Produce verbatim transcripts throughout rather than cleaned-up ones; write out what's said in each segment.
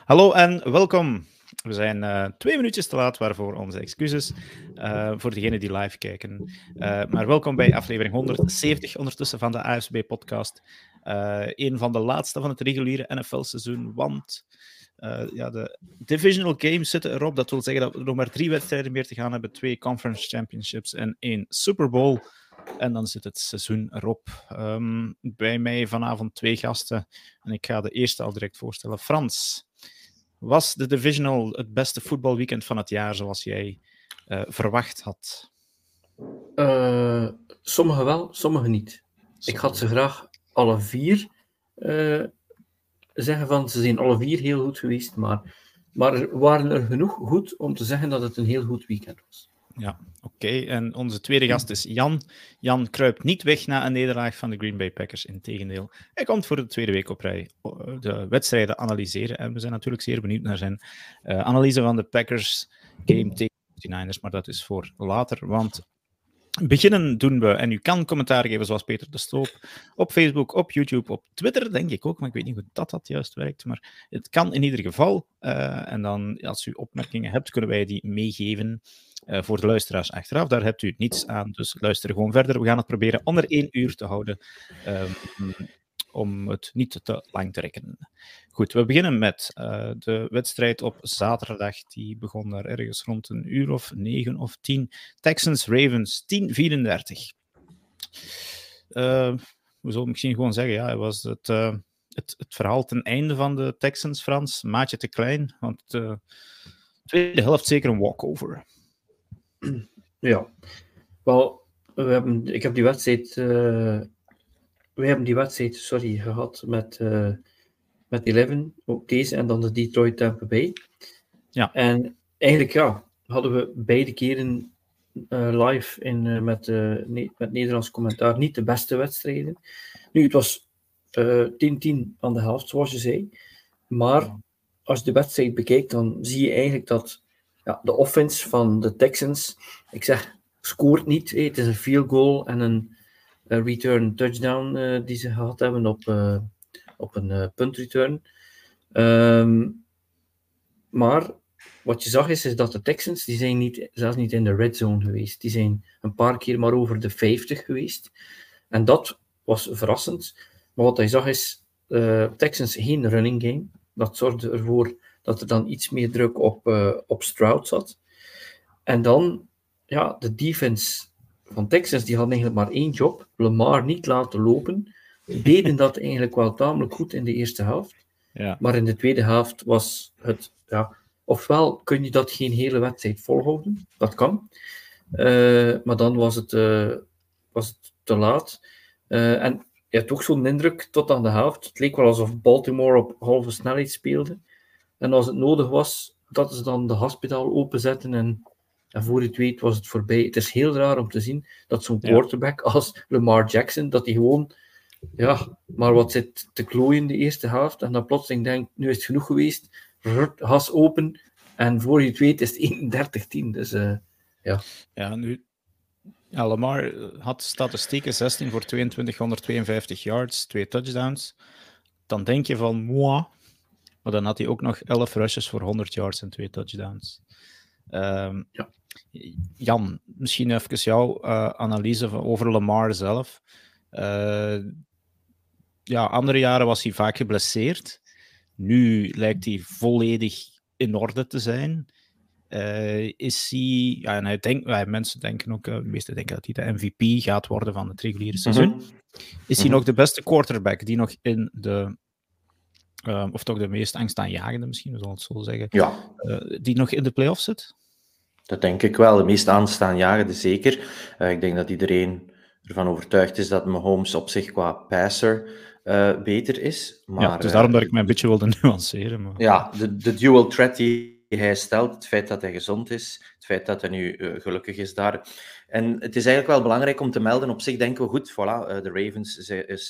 Hallo en welkom. We zijn uh, twee minuutjes te laat, waarvoor onze excuses uh, voor degenen die live kijken. Uh, maar welkom bij aflevering honderdzeventig ondertussen van de A F C B-podcast. Uh, een van de laatste van het reguliere N F L-seizoen, want uh, ja, de divisional games zitten erop. Dat wil zeggen dat we nog maar drie wedstrijden meer te gaan hebben. Twee conference championships en één Super Bowl. En dan zit het seizoen erop. Um, bij mij vanavond twee gasten. En ik ga de eerste al direct voorstellen. Frans, was de divisional het beste voetbalweekend van het jaar zoals jij uh, verwacht had? Uh, sommige wel, sommige niet. Sommige. Ik had ze graag alle vier uh, zeggen van ze zijn alle vier heel goed geweest, maar, maar er waren er genoeg goed om te zeggen dat het een heel goed weekend was. Ja, oké. Okay. En onze tweede gast is Jan. Jan kruipt niet weg na een nederlaag van de Green Bay Packers. Integendeel, hij komt voor de tweede week op rij de wedstrijden analyseren. En we zijn natuurlijk zeer benieuwd naar zijn uh, analyse van de Packers game tegen de Niners. Maar dat is voor later, want beginnen doen we. En u kan commentaar geven zoals Peter de Stoop op Facebook, op YouTube, op Twitter, denk ik ook. Maar ik weet niet hoe dat, dat juist werkt. Maar het kan in ieder geval. Uh, en dan, als u opmerkingen hebt, kunnen wij die meegeven. Uh, voor de luisteraars achteraf, daar hebt u niets aan, dus luister gewoon verder. We gaan het proberen onder één uur te houden, um, om het niet te lang te rekken. Goed, we beginnen met uh, de wedstrijd op zaterdag. Die begon daar ergens rond een uur of negen of tien. Texans-Ravens, tien vierendertig. Uh, we zullen misschien gewoon zeggen, ja, was het, uh, het, het verhaal ten einde van de Texans, Frans. Maatje te klein, want de tweede helft zeker een walkover. Ja, wel, we hebben, ik heb die wedstrijd, uh, we hebben die wedstrijd, sorry, gehad met, uh, met elf, ook deze en dan de Detroit Tampa Bay. Ja. En eigenlijk, ja, hadden we beide keren uh, live in, uh, met, uh, ne- met Nederlands commentaar niet de beste wedstrijden. Nu, het was tien tien uh, aan de helft, zoals je zei, maar als je de wedstrijd bekijkt, dan zie je eigenlijk dat ja, de offense van de Texans, ik zeg, scoort niet. Hey, het is een field goal en een, een return touchdown uh, die ze gehad hebben op, uh, op een uh, punt return. Um, maar wat je zag is, is dat de Texans, die zijn niet, zelfs niet in de red zone geweest. Die zijn een paar keer maar over de vijftig geweest. En dat was verrassend. Maar wat je zag is, uh, Texans geen running game. Dat zorgde ervoor dat er dan iets meer druk op, uh, op Stroud zat. En dan, ja, de defense van Texas, die had eigenlijk maar één job. Lamar niet laten lopen. Deden dat eigenlijk wel tamelijk goed in de eerste helft. Ja. Maar in de tweede helft was het, ja, ofwel kun je dat geen hele wedstrijd volhouden. Dat kan. Uh, maar dan was het, uh, was het te laat. Uh, en je had ook zo'n indruk tot aan de helft. Het leek wel alsof Baltimore op halve snelheid speelde. En als het nodig was, dat ze dan de hospitaal openzetten en, en voor je het weet was het voorbij. Het is heel raar om te zien dat zo'n quarterback ja. als Lamar Jackson, dat hij gewoon, ja, maar wat zit te klooien in de eerste helft en dan plotseling denkt, nu is het genoeg geweest, has open en voor je het weet is het eenendertig tien. Dus uh, ja. Ja, nu... Ja, Lamar had statistieken zestien voor tweeëntwintig, honderdtweeënvijftig yards, twee touchdowns. Dan denk je van, moi. Maar dan had hij ook nog elf rushes voor honderd yards en twee touchdowns. Um, ja. Jan, misschien even jouw uh, analyse van, over Lamar zelf. Uh, ja, andere jaren was hij vaak geblesseerd. Nu lijkt hij volledig in orde te zijn. Uh, is hij... Ja, en hij denkt, ja, mensen denken ook, uh, de meesten denken dat hij de M V P gaat worden van het reguliere seizoen. Mm-hmm. Is hij mm-hmm. nog de beste quarterback die nog in de... Uh, of toch de meest angstaanjagende misschien, we zullen het zo zeggen. Ja. Uh, die nog in de play-offs zit? Dat denk ik wel. De meest aanstaanjagende zeker. Uh, ik denk dat iedereen ervan overtuigd is dat Mahomes op zich qua passer uh, beter is. Maar, ja, dus daarom uh, dat ik mij een beetje wilde nuanceren. Maar... Ja, de, de dual threat die hij stelt, het feit dat hij gezond is, het feit dat hij nu uh, gelukkig is daar. En het is eigenlijk wel belangrijk om te melden, op zich denken we goed, voilà, uh, de Ravens is, is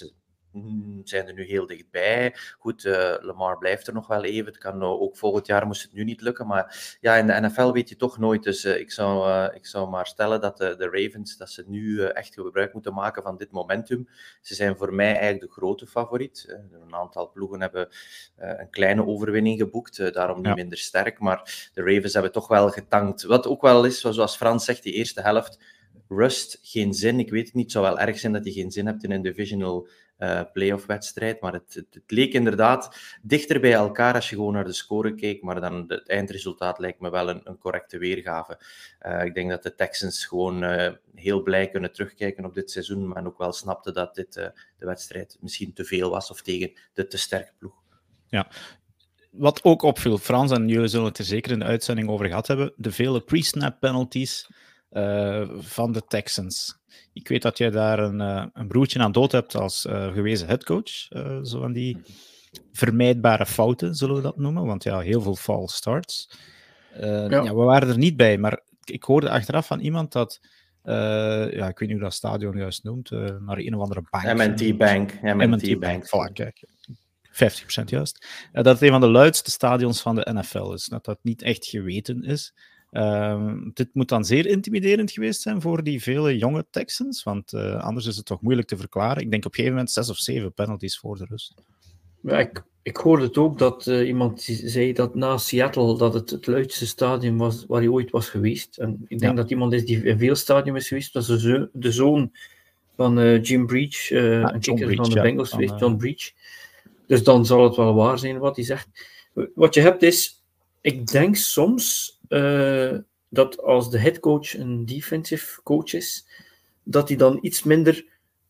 zijn er nu heel dichtbij. Goed, uh, Lamar blijft er nog wel even. Het kan uh, ook volgend jaar moest het nu niet lukken. Maar ja, in de N F L weet je toch nooit. Dus uh, ik, zou, uh, ik zou maar stellen dat de, de Ravens dat ze nu uh, echt gebruik moeten maken van dit momentum. Ze zijn voor mij eigenlijk de grote favoriet. Uh, een aantal ploegen hebben uh, een kleine overwinning geboekt. Uh, daarom niet ja. minder sterk. Maar de Ravens hebben toch wel getankt. Wat ook wel is, zoals Frans zegt, die eerste helft. Rust, geen zin. Ik weet het niet. Het zou wel erg zijn dat je geen zin hebt in een divisional uh, playoff-wedstrijd. Maar het, het, het leek inderdaad dichter bij elkaar als je gewoon naar de score keek. Maar dan het eindresultaat lijkt me wel een, een correcte weergave. Uh, ik denk dat de Texans gewoon uh, heel blij kunnen terugkijken op dit seizoen. Maar ook wel snapten dat dit uh, de wedstrijd misschien te veel was. Of tegen de te sterke ploeg. Ja. Wat ook opviel, Frans, en jullie zullen het er zeker in de uitzending over gehad hebben. De vele pre-snap penalties. Uh, van de Texans. Ik weet dat jij daar een, uh, een broertje aan dood hebt als uh, gewezen headcoach. Uh, zo van die vermijdbare fouten, zullen we dat noemen. Want ja, heel veel false starts. Uh, ja. Ja, we waren er niet bij, maar ik hoorde achteraf van iemand dat... Uh, ja, ik weet niet hoe dat stadion juist noemt. Uh, naar een of andere bank. M en T Bank. M en T Bank. Voilà, kijk. vijftig procent juist. Uh, dat het een van de luidste stadions van de N F L is. Dat dat niet echt geweten is. Uh, dit moet dan zeer intimiderend geweest zijn voor die vele jonge Texans, want uh, anders is het toch moeilijk te verklaren. Ik denk op een gegeven moment zes of zeven penalties voor de rust. Ja, ik, ik hoorde het ook dat uh, iemand zei dat na Seattle dat het het luidste stadion was waar hij ooit was geweest. En ik denk ja. dat iemand is die in veel stadions is geweest. Dat is de, zo- de zoon van uh, Jim Breach, uh, ja, een kicker van de ja, Bengals geweest, uh... John Breach. Dus dan zal het wel waar zijn wat hij zegt. Wat je hebt is, ik denk soms... Uh, dat als de headcoach een defensive coach is, dat hij dan iets minder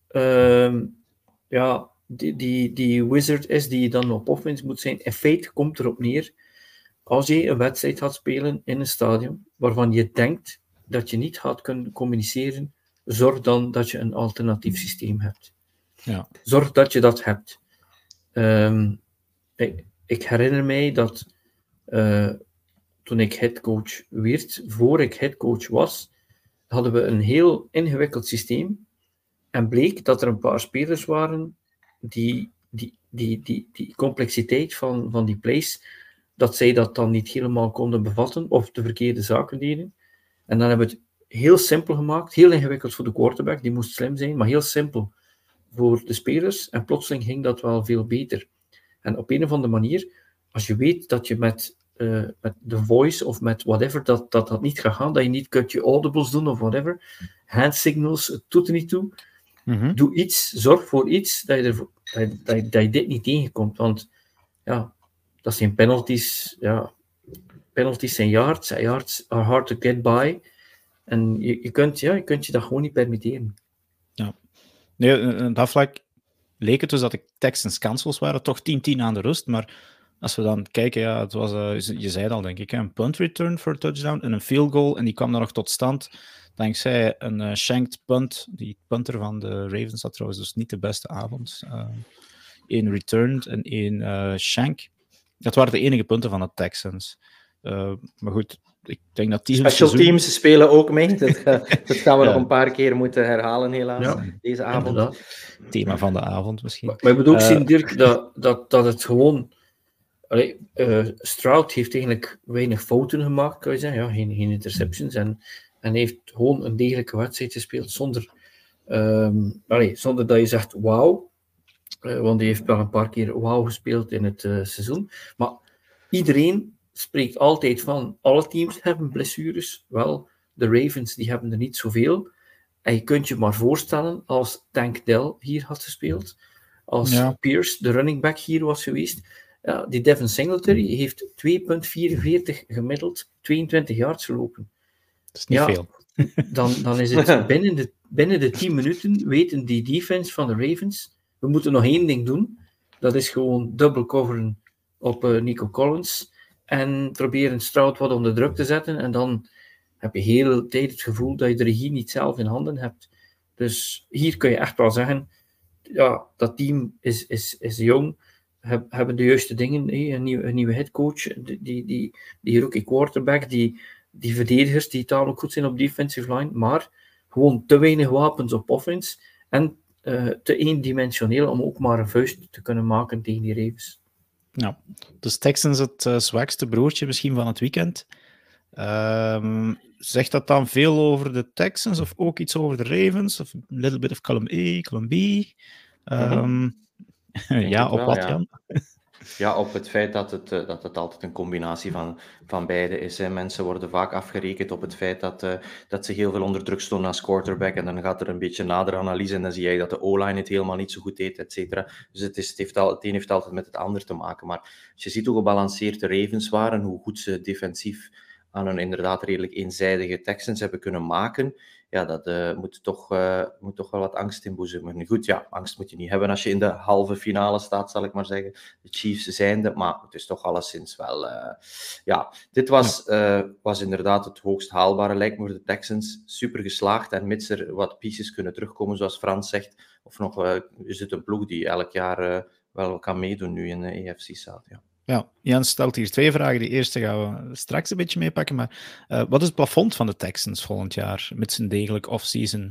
uh, ja, die, die, die wizard is die dan op offense moet zijn. In feite komt erop neer, als je een wedstrijd gaat spelen in een stadion waarvan je denkt dat je niet gaat kunnen communiceren, zorg dan dat je een alternatief systeem hebt. Ja. Zorg dat je dat hebt. Um, ik, ik herinner mij dat uh, toen ik headcoach werd, voor ik headcoach was, hadden we een heel ingewikkeld systeem. En bleek dat er een paar spelers waren die die, die, die, die complexiteit van, van die plays, dat zij dat dan niet helemaal konden bevatten, of de verkeerde zaken deden. En dan hebben we het heel simpel gemaakt, heel ingewikkeld voor de quarterback, die moest slim zijn, maar heel simpel voor de spelers. En plotseling ging dat wel veel beter. En op een of andere manier, als je weet dat je met Uh, met de voice of met whatever, dat, dat dat niet gaat gaan, dat je niet kunt je audibles doen of whatever, hand signals, het doet er niet toe. Mm-hmm. Doe iets, zorg voor iets, dat je, er, dat, je, dat, je, dat je dit niet tegenkomt, want ja, dat zijn penalties, ja, penalties zijn yards, yards are hard to get by, en je, je, kunt, ja, je kunt je dat gewoon niet permitteren. Ja. Nee, in dat vlak leek het dus dat de Texans kansloos waren, toch tien tien aan de rust, maar als we dan kijken, ja, het was, uh, je zei het al, denk ik, hè, een punt return voor een touchdown en een field goal, en die kwam dan nog tot stand dankzij een uh, shanked punt. Die punter van de Ravens had trouwens dus niet de beste avond. Eén uh, returned en één uh, shank. Dat waren de enige punten van de Texans. Uh, maar goed, ik denk dat die... Special seizoen... teams spelen ook mee. Dat, ga, dat gaan we ja. nog een paar keer moeten herhalen, helaas, ja. deze avond. Inderdaad. Thema van de avond misschien. Maar, maar je moet ook uh, zien, Dirk, dat, dat, dat het gewoon... Allee, uh, Stroud heeft eigenlijk weinig fouten gemaakt, kan je zeggen. Ja, geen, geen interceptions. En, en heeft gewoon een degelijke wedstrijd gespeeld zonder, um, allee, zonder dat je zegt wauw. Uh, want hij heeft wel een paar keer wauw gespeeld in het uh, seizoen. Maar iedereen spreekt altijd van, alle teams hebben blessures. Wel, de Ravens die hebben er niet zoveel. En je kunt je maar voorstellen, als Tank Dell hier had gespeeld, als ja. Pierce, de running back, hier was geweest... Ja, die Devin Singletary heeft twee komma vierenveertig gemiddeld, tweeëntwintig yards gelopen. Dat is niet ja, veel. Dan, dan is het binnen de, binnen de tien minuten weten die defense van de Ravens, we moeten nog één ding doen, dat is gewoon double coveren op uh, Nico Collins en proberen Stroud wat onder druk te zetten en dan heb je heel de tijd het gevoel dat je de regie niet zelf in handen hebt. Dus hier kun je echt wel zeggen, ja, dat team is, is, is jong, hebben de juiste dingen, een nieuwe, een nieuwe headcoach, die, die, die rookie quarterback, die, die verdedigers die tamelijk goed zijn op defensive line, maar gewoon te weinig wapens op offense. En uh, te eendimensioneel om ook maar een vuist te kunnen maken tegen die Ravens. Ja, dus Texans het uh, zwakste broertje misschien van het weekend. Um, zegt dat dan veel over de Texans of ook iets over de Ravens? Of a little bit of column A, column B? Um, mm-hmm. ja, op wel, wat, ja. Jan? Ja, op het feit dat het, dat het altijd een combinatie van, van beide is. Hè. Mensen worden vaak afgerekend op het feit dat, uh, dat ze heel veel onder druk stonden als quarterback. En dan gaat er een beetje nadere analyse en dan zie je dat de O-line het helemaal niet zo goed deed, et cetera. Dus het, is, het, heeft al, het een heeft altijd met het ander te maken. Maar als je ziet hoe gebalanceerd de Ravens waren, hoe goed ze defensief aan een inderdaad redelijk eenzijdige Texans hebben kunnen maken, ja, dat uh, moet, toch, uh, moet toch wel wat angst inboezemen. Goed, ja, angst moet je niet hebben als je in de halve finale staat, zal ik maar zeggen. De Chiefs zijnde, maar het is toch alleszins wel... Uh, ja, dit was, uh, was inderdaad het hoogst haalbare, lijkt me, voor de Texans. Super geslaagd, en mits er wat pieces kunnen terugkomen, zoals Frans zegt, of nog uh, is het een ploeg die elk jaar uh, wel kan meedoen nu in de A F C South, ja. Ja, Jens stelt hier twee vragen. De eerste gaan we straks een beetje meepakken. Maar uh, wat is het plafond van de Texans volgend jaar met zijn degelijk off-season?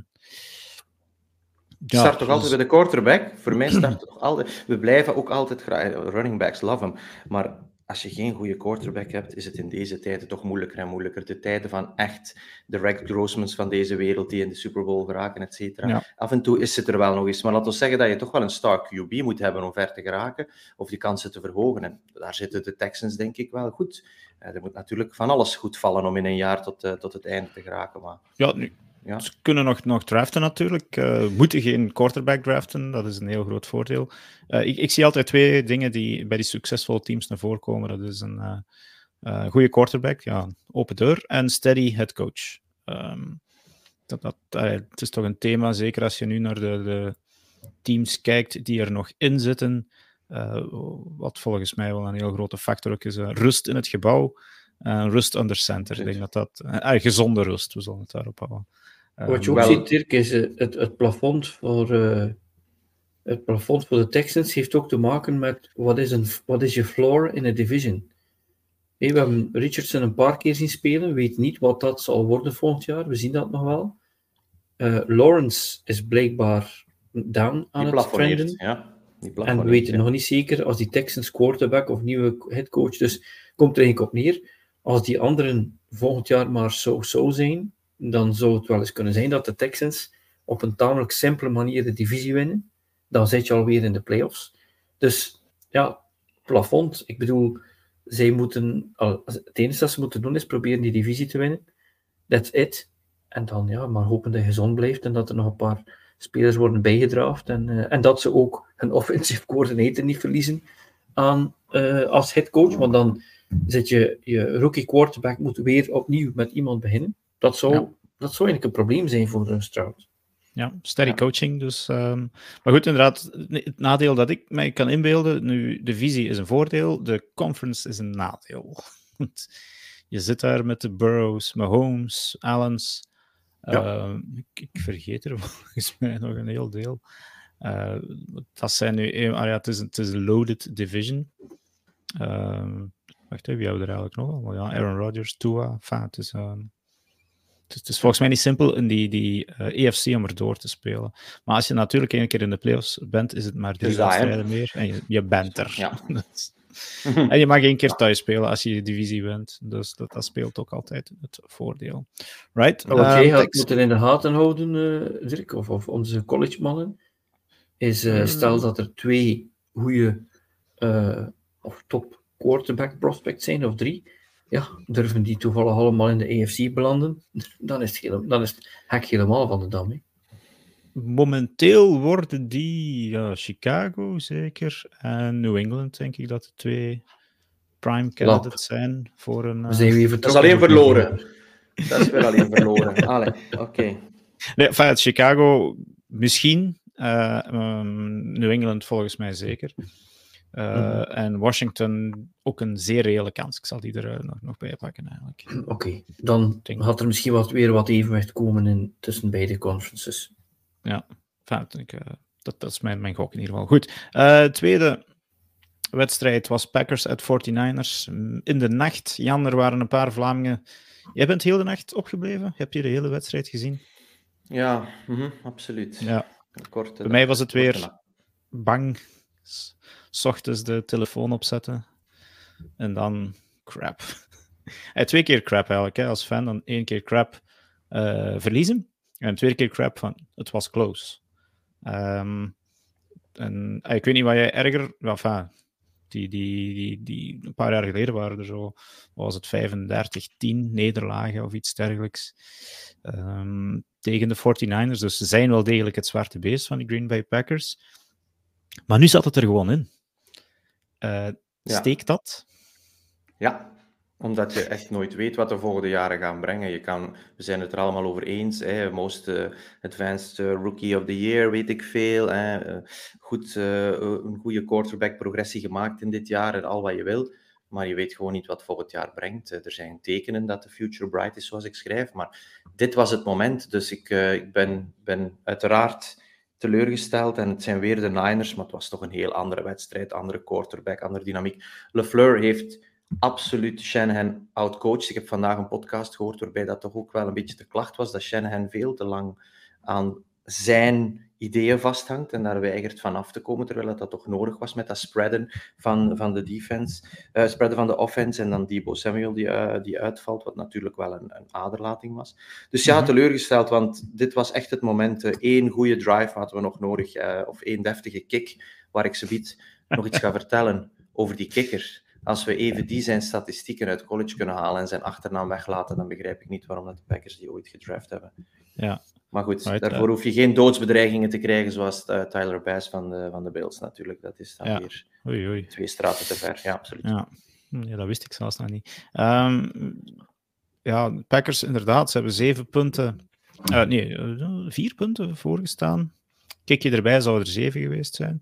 Ja, start toch dus... altijd bij de quarterback? Voor mij start het toch altijd... We blijven ook altijd graag... Running backs, love hem. Maar als je geen goede quarterback hebt, is het in deze tijden toch moeilijker en moeilijker. De tijden van echt de Rex Grossmans van deze wereld die in de Super Bowl geraken, et cetera. Ja. Af en toe is het er wel nog eens. Maar laten we zeggen dat je toch wel een star Q B moet hebben om ver te geraken, of die kansen te verhogen. En daar zitten de Texans denk ik wel goed. Uh, er moet natuurlijk van alles goed vallen om in een jaar tot, uh, tot het einde te geraken. Maar... Ja, nu... Ja. Ze kunnen nog, nog draften natuurlijk. Uh, moeten geen quarterback draften. Dat is een heel groot voordeel. Uh, ik, ik zie altijd twee dingen die bij die succesvolle teams naar voren komen. Dat is een uh, uh, goede quarterback, ja, open deur, en steady head coach. Um, dat, dat, uh, het is toch een thema, zeker als je nu naar de, de teams kijkt die er nog in zitten. Uh, wat volgens mij wel een heel grote factor ook is. Uh, rust in het gebouw. Uh, rust under center. Ik denk dat dat... Uh, gezonde rust, we zullen het daarop houden. Uh, Wat je ook wel... ziet, Dirk, is uh, het, het, plafond voor, uh, het plafond voor de Texans heeft ook te maken met wat is, een, wat is je floor in een division. Hey, we hebben Richardson een paar keer zien spelen, we weten niet wat dat zal worden volgend jaar, we zien dat nog wel. Uh, Lawrence is blijkbaar down aan het trenden. Ja. En we weten ja. nog niet zeker, als die Texans quarterback of nieuwe headcoach, dus komt er eigenlijk op neer, als die anderen volgend jaar maar zo-zo zijn, dan zou het wel eens kunnen zijn dat de Texans op een tamelijk simpele manier de divisie winnen. Dan zit je alweer in de playoffs. Dus ja, plafond. Ik bedoel, zij moeten, het enige dat ze moeten doen is proberen die divisie te winnen. That's it. En dan ja, maar hopen dat je gezond blijft en dat er nog een paar spelers worden bijgedraafd. En, uh, en dat ze ook hun offensive coordinator niet verliezen aan, uh, als headcoach. Want dan zit je, je rookie quarterback moet weer opnieuw met iemand beginnen. Dat zou, ja. dat zou eigenlijk een probleem zijn voor de Stroud. Ja, steady ja. coaching. Dus, um, maar goed, inderdaad, het nadeel dat ik mij kan inbeelden, nu, de visie is een voordeel, de conference is een nadeel. Je zit daar met de Burrows, Mahomes, Allens. Ja. Uh, ik, ik vergeet er volgens mij nog een heel deel. Uh, dat zijn nu... Ah ja, het is, het is een loaded division. Uh, wacht even, wie hebben we er eigenlijk nog allemaal? Ja, Aaron Rodgers, Tua. Enfin, het is... Uh, Het is, het is volgens mij niet simpel in die, die uh, A F C om er door te spelen. Maar als je natuurlijk één keer in de playoffs bent, is het maar drie dus wedstrijden meer. En je, je bent er. Ja. En je mag één keer thuis spelen als je de divisie wint. Dus dat, dat speelt ook altijd het voordeel. Right? Wat uh, jij had moeten in de gaten houden, uh, Dirk, of, of onze collegemannen, is uh, stel dat er twee goede uh, of top quarterback prospects zijn, of drie. Ja, durven die toevallig allemaal in de A F C belanden, dan is het, hele, dan is het hek helemaal van de dam. Hè. Momenteel worden die ja, Chicago zeker en New England, denk ik dat de twee prime candidates zijn voor een... Uh... zijn we even dat is alleen verloren. Dat is weer alleen verloren. Allee, oké. Okay. Nee, enfin, Chicago misschien, uh, um, New England volgens mij zeker. Uh, mm-hmm. En Washington ook een zeer reële kans. Ik zal die er uh, nog, nog bij pakken eigenlijk. Oké, okay. Dan denk... gaat er misschien wat, weer wat evenwicht komen in, tussen beide conferences. Ja, enfin, ik, uh, dat, dat is mijn, mijn gok in ieder geval. Goed, uh, tweede wedstrijd was Packers at forty-niners. In de nacht, Jan, er waren een paar Vlamingen. Jij bent heel de nacht opgebleven? Heb je de hele wedstrijd gezien? Ja, mm-hmm, absoluut. Ja. Korte Bij mij was het weer korte bang. S 's ochtends de telefoon opzetten. En dan crap. Hey, twee keer crap eigenlijk, hè, als fan. Dan één keer crap uh, verliezen. En twee keer crap van, het was close. Um, en uh, ik weet niet wat jij erger... Enfin, die, die, die, die, een paar jaar geleden waren er zo... Wat was het? vijfendertig tien nederlagen of iets dergelijks. Um, tegen de forty-niners. Dus ze zijn wel degelijk het zwarte beest van de Green Bay Packers. Maar nu zat het er gewoon in. Uh, steekt dat? Ja, omdat je echt nooit weet wat de volgende jaren gaan brengen. Je kan, we zijn het er allemaal over eens. Hè, most uh, advanced uh, rookie of the year, weet ik veel. Hè, uh, goed, uh, een goede quarterback-progressie gemaakt in dit jaar en al wat je wil. Maar je weet gewoon niet wat volgend jaar brengt. Uh, er zijn tekenen dat de future bright is, zoals ik schrijf. Maar dit was het moment. Dus ik, uh, ik ben, ben uiteraard teleurgesteld. En het zijn weer de Niners, maar het was toch een heel andere wedstrijd. Andere quarterback, andere dynamiek. LeFleur heeft... absoluut Shanahan outcoached. Ik heb vandaag een podcast gehoord waarbij dat toch ook wel een beetje de klacht was dat Shanahan veel te lang aan zijn ideeën vasthangt en daar weigert van af te komen, terwijl dat, dat toch nodig was met dat spreaden van, van de defense, uh, spreaden van de offense en dan Deebo Samuel die, uh, die uitvalt, wat natuurlijk wel een, een aderlating was. Dus ja, teleurgesteld, want dit was echt het moment. Uh, één goede drive hadden we nog nodig, uh, of één deftige kick, waar ik zoiets nog iets ga vertellen over die kikker. Als we even die zijn statistieken uit college kunnen halen en zijn achternaam weglaten, dan begrijp ik niet waarom dat de Packers die ooit gedraft hebben. Ja. Maar goed, right, daarvoor uh... hoef je geen doodsbedreigingen te krijgen, zoals uh, Tyler Bass van de, van de Bills natuurlijk. Dat is dan ja. weer oei, oei. twee straten te ver. Ja, absoluut. Ja. ja, dat wist ik zelfs nog niet. Um, ja, Packers inderdaad, ze hebben zeven punten, uh, nee, uh, vier punten voorgestaan. Kijk je erbij, zou er zeven geweest zijn.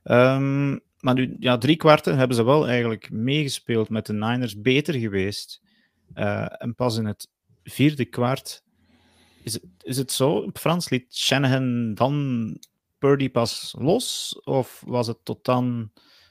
Um, Maar nu, ja, drie kwarten hebben ze wel eigenlijk meegespeeld met de Niners, beter geweest. Uh, en pas in het vierde kwart is het, is het zo, Frans, liet Shanahan dan Purdy pas los? Of was het tot dan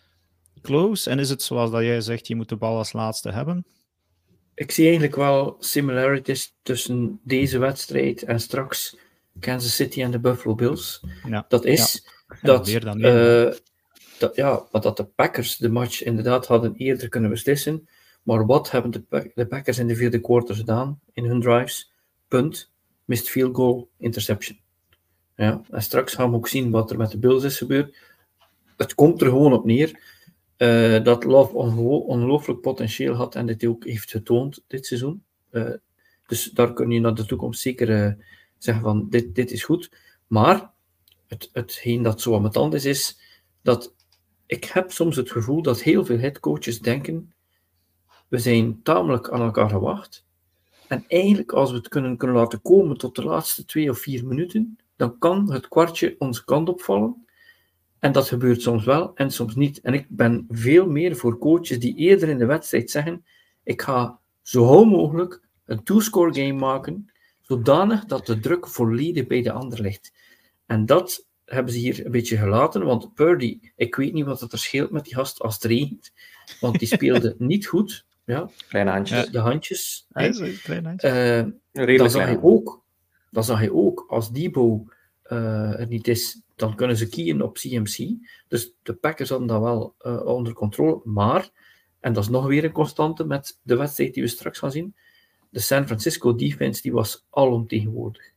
close? En is het zoals dat jij zegt, je moet de bal als laatste hebben? Ik zie eigenlijk wel similarities tussen deze wedstrijd en straks Kansas City en de Buffalo Bills. Ja. Dat is ja. dat... Ja, dan uh, Dat, ja, dat de Packers de match inderdaad hadden eerder kunnen beslissen. Maar wat hebben de, de Packers in de vierde quarter gedaan in hun drives? Punt. Missed field goal, interception. Ja, en straks gaan we ook zien wat er met de Bills is gebeurd. Het komt er gewoon op neer uh, dat Love onge- ongelooflijk potentieel had en dit ook heeft getoond dit seizoen. Uh, dus daar kun je naar de toekomst zeker uh, zeggen van dit, dit is goed. Maar het, hetgeen dat zo aan mijn tand is, is dat ik heb soms het gevoel dat heel veel headcoaches denken, we zijn tamelijk aan elkaar gewacht. En eigenlijk, als we het kunnen, kunnen laten komen tot de laatste twee of vier minuten, dan kan het kwartje onze kant opvallen. En dat gebeurt soms wel en soms niet. En ik ben veel meer voor coaches die eerder in de wedstrijd zeggen, ik ga zo gauw mogelijk een two-score game maken, zodanig dat de druk volledig bij de ander ligt. En dat hebben ze hier een beetje gelaten, want Purdy, ik weet niet wat er scheelt met die gast als het regent, want die speelde niet goed. Ja, kleine handjes. De handjes. Ja, een kleine handjes. Uh, dat, zag hij ook, dat zag hij ook. Als Deebo uh, er niet is, dan kunnen ze kiezen op C M C. Dus de Packers hadden dat wel uh, onder controle. Maar, en dat is nog weer een constante met de wedstrijd die we straks gaan zien, de San Francisco defense die was alomtegenwoordig.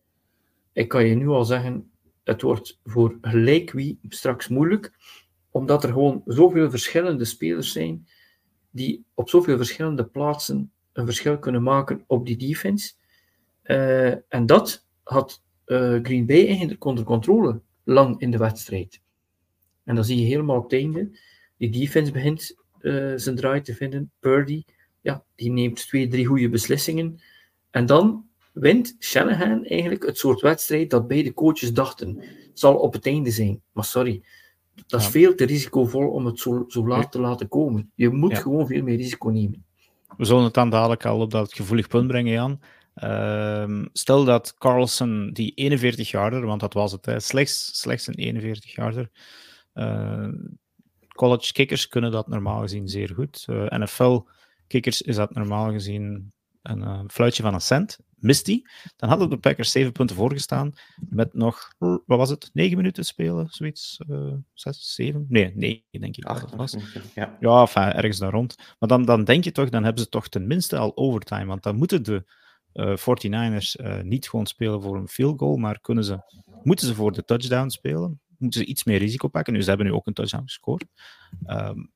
Ik kan je nu al zeggen, het wordt voor gelijk wie straks moeilijk, omdat er gewoon zoveel verschillende spelers zijn die op zoveel verschillende plaatsen een verschil kunnen maken op die defense. Uh, en dat had uh, Green Bay eigenlijk onder controle lang in de wedstrijd. En dan zie je helemaal op het einde, die defense begint uh, zijn draai te vinden. Purdy, ja, die neemt twee, drie goede beslissingen. En dan wint Shanahan eigenlijk het soort wedstrijd dat beide coaches dachten. Het zal op het einde zijn, maar sorry. Dat is ja. veel te risicovol om het zo, zo laat te laten komen. Je moet ja. gewoon veel meer risico nemen. We zullen het dan dadelijk al op dat gevoelig punt brengen, Jan. Uh, stel dat Carlson die eenenveertig-yarder, want dat was het, hè, slechts, slechts een eenenveertig-yarder. Uh, college kickers kunnen dat normaal gezien zeer goed. Uh, N F L kickers is dat normaal gezien een uh, fluitje van een cent. mist hij. Dan hadden de Packers zeven punten voorgestaan met nog, wat was het, negen minuten spelen, zoiets, uh, zes, zeven? Nee, negen denk ik dat het was. Ja, ja enfin, ergens daar rond. Maar dan, dan denk je toch, dan hebben ze toch tenminste al overtime, want dan moeten de uh, forty-niners uh, niet gewoon spelen voor een field goal, maar kunnen ze, moeten ze voor de touchdown spelen, moeten ze iets meer risico pakken. Nu, ze hebben nu ook een touchdown gescoord. Um,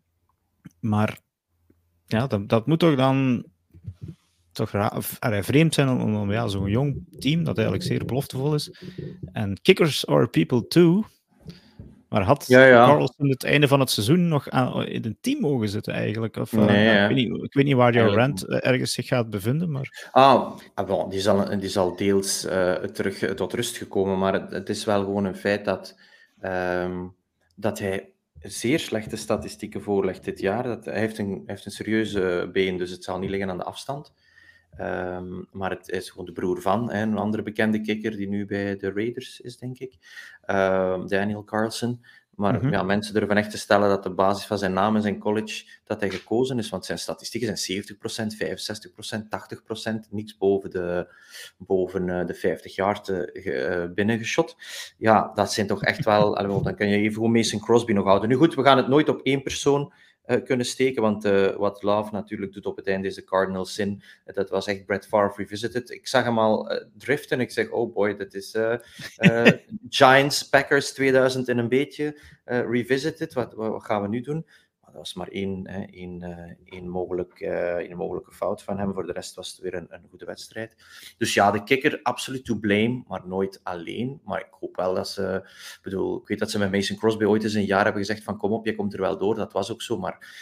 maar ja, dat, dat moet toch dan toch ra- vreemd zijn om, om ja, zo'n jong team, dat eigenlijk zeer beloftevol is. En kickers are people too. Maar had ja, ja. Carlson het einde van het seizoen nog aan, in een team mogen zitten eigenlijk? Of, uh, nee, ja, ik, weet niet, ik weet niet waar jouw eigenlijk... rant ergens zich gaat bevinden. Maar... Ah, bon, die, zal, die zal deels uh, terug tot rust gekomen, maar het, het is wel gewoon een feit dat, um, dat hij zeer slechte statistieken voorlegt dit jaar. Dat, hij heeft een, heeft een serieuze been, dus het zal niet liggen aan de afstand. Um, maar het is gewoon de broer van, hè, een andere bekende kicker die nu bij de Raiders is, denk ik. Uh, Daniel Carlson. Maar mm-hmm. ja, mensen durven echt te stellen dat de basis van zijn naam en zijn college dat hij gekozen is, want zijn statistieken zijn zeventig procent, vijfenzestig procent, tachtig procent, niks boven de, boven, uh, de vijftig yard uh, binnengeschot. Ja, dat zijn toch echt wel... Dan kan je even gewoon Mason Crosby nog houden. Nu goed, we gaan het nooit op één persoon uh, kunnen steken, want uh, wat Love natuurlijk doet op het einde is de Cardinals zin. Uh, dat was echt Brett Favre revisited. Ik zag hem al uh, driften. Ik zeg, oh boy, dat is uh, uh, Giants, Packers tweeduizend en een beetje uh, revisited. Wat, wat gaan we nu doen? Maar dat was maar één, hè, één, uh, één, mogelijk, uh, één mogelijke fout van hem. Voor de rest was het weer een, een goede wedstrijd. Dus ja, de kicker, absoluut to blame, maar nooit alleen. Maar ik hoop wel dat ze... Ik bedoel, ik weet dat ze met Mason Crosby ooit eens een jaar hebben gezegd van kom op, je komt er wel door. Dat was ook zo, maar...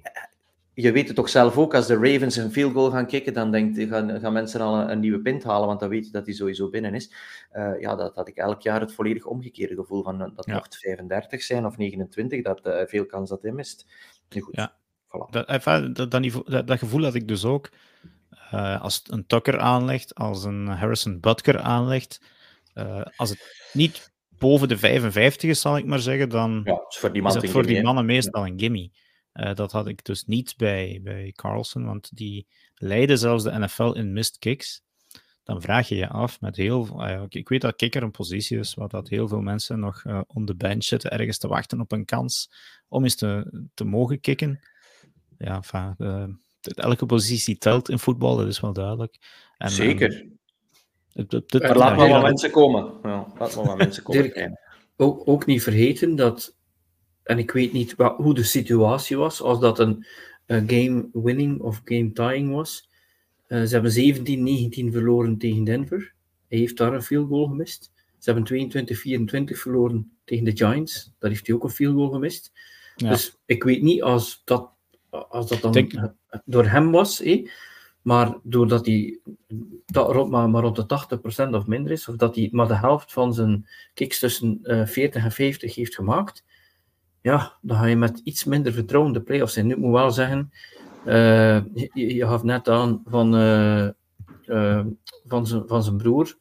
Je weet het toch zelf ook, als de Ravens een field goal gaan kicken, dan denkt, gaan, gaan mensen al een, een nieuwe pint halen, want dan weet je dat die sowieso binnen is. Uh, ja, dat had ik elk jaar het volledig omgekeerde gevoel van, dat ja. mocht vijfendertig zijn of negenentwintig, dat uh, veel kans dat hij mist. Nu goed, ja. voilà. Dat, dat, dat, dat, dat gevoel had ik dus ook, uh, als het een Tucker aanlegt, als een Harrison Butker aanlegt, uh, als het niet boven de vijfenvijftig is, zal ik maar zeggen, dan ja, is, voor die, man is het voor gimme, die mannen he? meestal een gimme. Uh, dat had ik dus niet bij, bij Carlson, want die leidde zelfs de N F L in missed kicks. Dan vraag je je af met heel... Uh, ik weet dat kicker een positie is waar dat heel veel mensen nog uh, on the bench zitten, ergens te wachten op een kans om eens te, te mogen kicken. Ja, enfin, uh, elke positie telt in voetbal, dat is wel duidelijk. En, Zeker. Um, het, het, het, maar laat maar wat mensen komen. Ja, laat maar wat mensen komen. Dirk, ook, ook niet vergeten dat... En ik weet niet wat, hoe de situatie was, als dat een, een game winning of game tying was. Uh, ze hebben zeventien negentien verloren tegen Denver. Hij heeft daar een field goal gemist. Ze hebben tweeëntwintig vierentwintig verloren tegen de Giants. Daar heeft hij ook een field goal gemist. Ja. Dus ik weet niet als dat, als dat dan Denk... door hem was, eh, maar doordat hij dat, maar, maar rond de tachtig procent of minder is, of dat hij maar de helft van zijn kicks tussen uh, veertig en vijftig heeft gemaakt, ja, dan ga je met iets minder vertrouwen de play-offs in. Nu, ik moet wel zeggen, uh, je, je gaf net aan van, uh, uh, van, zijn, van zijn broer,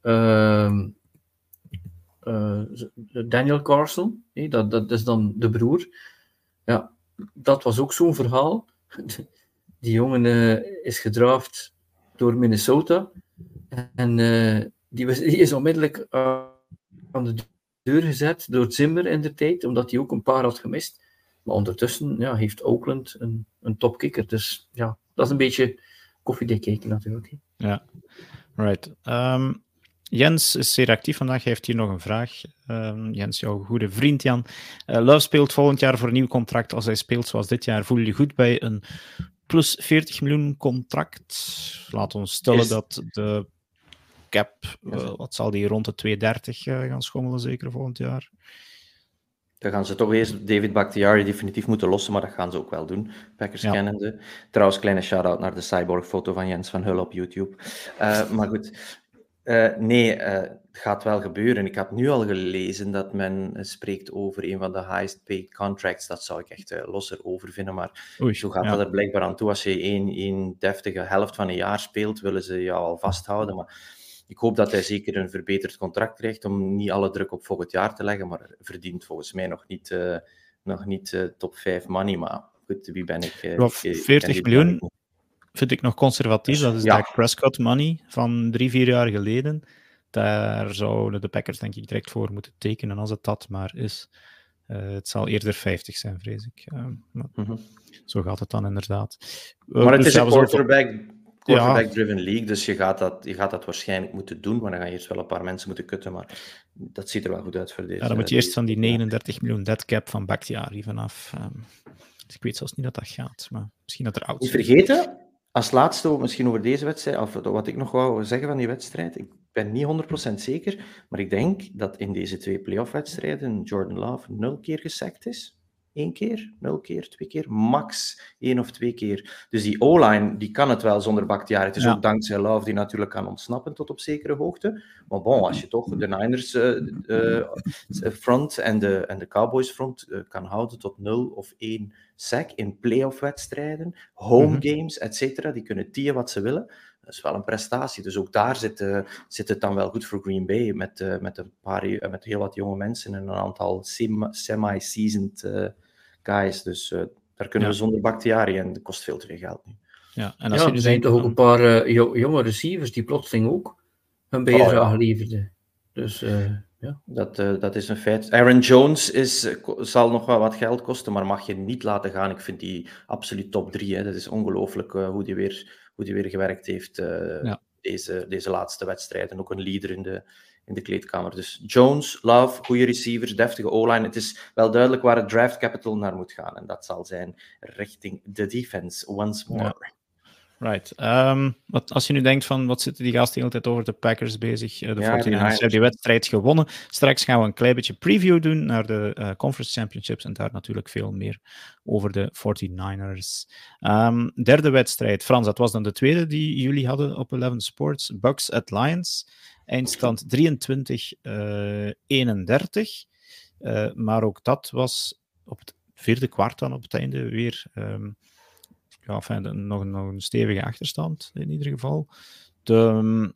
uh, uh, Daniel Carlson, eh, dat, dat is dan de broer. Ja, dat was ook zo'n verhaal. Die jongen uh, is gedraft door Minnesota en uh, die, was, die is onmiddellijk uh, aan de deur gezet door Zimmer in de tijd, omdat hij ook een paar had gemist. Maar ondertussen ja, heeft Oakland een, een topkicker. Dus ja, dat is een beetje koffiedik kijken natuurlijk. Ja, right. Um, Jens is zeer actief vandaag. Hij heeft hier nog een vraag. Um, Jens, jouw goede vriend Jan. Uh, Love speelt volgend jaar voor een nieuw contract. Als hij speelt zoals dit jaar, voel je je goed bij een plus veertig miljoen contract? Laat ons stellen is... dat de cap, uh, wat zal die rond de tweehonderddertig uh, gaan schommelen, zeker volgend jaar? Dan gaan ze toch eerst David Bakhtiari definitief moeten lossen, maar dat gaan ze ook wel doen, Packers ja. kennende. Trouwens, kleine shout-out naar de cyborg-foto van Jens van Hull op YouTube. Uh, maar goed, uh, nee, uh, het gaat wel gebeuren. Ik heb nu al gelezen dat men uh, spreekt over een van de highest paid contracts. Dat zou ik echt uh, losser over vinden, maar Oei, zo gaat ja. dat er blijkbaar aan toe. Als je één, één deftige helft van een jaar speelt, willen ze jou al vasthouden, maar... Ik hoop dat hij zeker een verbeterd contract krijgt om niet alle druk op volgend jaar te leggen, maar verdient volgens mij nog niet, uh, nog niet uh, top vijf money. Maar goed, wie ben ik? Uh, veertig miljoen, vind ik nog conservatief. Dat is Ja. Dak Prescott money van drie, vier jaar geleden. Daar zouden de Packers denk ik direct voor moeten tekenen als het dat maar is. Uh, het zal eerder vijftig zijn, vrees ik. Uh, maar mm-hmm. Zo gaat het dan inderdaad. Uh, maar het dus is ja, een quarterback... Op... quarterback-driven ja. league, dus je gaat, dat, je gaat dat waarschijnlijk moeten doen, maar dan ga je eerst wel een paar mensen moeten kutten, maar dat ziet er wel goed uit voor deze. Ja, dan moet je eerst van die negenendertig miljoen dead cap van Bakhtiari vanaf. Um, dus ik weet zelfs niet dat dat gaat, maar misschien dat er oud is. Niet vergeten, als laatste, misschien over deze wedstrijd, of wat ik nog wou zeggen van die wedstrijd, ik ben niet honderd procent zeker, maar ik denk dat in deze twee playoff-wedstrijden Jordan Love nul keer gesackt is. Eén keer, nul keer, twee keer, max één of twee keer. Dus die O-line, die kan het wel zonder Bakhtiari. Het is ja. ook dankzij Love die natuurlijk kan ontsnappen tot op zekere hoogte. Maar bon, als je toch de Niners uh, uh, front en de, en de Cowboys front uh, kan houden tot nul of één sack in playoff-wedstrijden, home mm-hmm. games, et cetera, die kunnen tien wat ze willen. Dat is wel een prestatie. Dus ook daar zit, uh, zit het dan wel goed voor Green Bay, met, uh, met, een paar, uh, met heel wat jonge mensen en een aantal sem- semi-seasoned uh, guys. Dus uh, daar kunnen ja. we zonder Bakhtiari en dat kost veel te veel geld nu. Ja, en als ja, er zijn toch ook een paar uh, jo- jonge receivers die plotseling ook hun bijdrage oh, ja. leverden. Dus uh, ja. Dat, uh, dat is een feit. Aaron Jones is, zal nog wel wat geld kosten, maar mag je niet laten gaan. Ik vind die absoluut top drie. Hè. Dat is ongelooflijk uh, hoe die weer... hoe die weer gewerkt heeft uh, ja. deze, deze laatste wedstrijd. En ook een leader in de, in de kleedkamer. Dus Jones, Love, goede receivers, deftige O-line. Het is wel duidelijk waar het draft capital naar moet gaan. En dat zal zijn richting de defense, once more. Ja. Right. Um, wat, als je nu denkt van, wat zitten die gasten de hele tijd over de Packers bezig? Uh, de ja, forty-niners hebben die wedstrijd gewonnen. Straks gaan we een klein beetje preview doen naar de uh, Conference Championships en daar natuurlijk veel meer over de forty-niners. Um, derde wedstrijd, Frans, dat was dan de tweede die jullie hadden op eleven Sports. Bucks at Lions. Eindstand drieëntwintig eenendertig. Uh, maar ook dat was op het vierde kwart dan op het einde weer... Um, Ja, enfin, nog, nog een stevige achterstand, in ieder geval. De, um,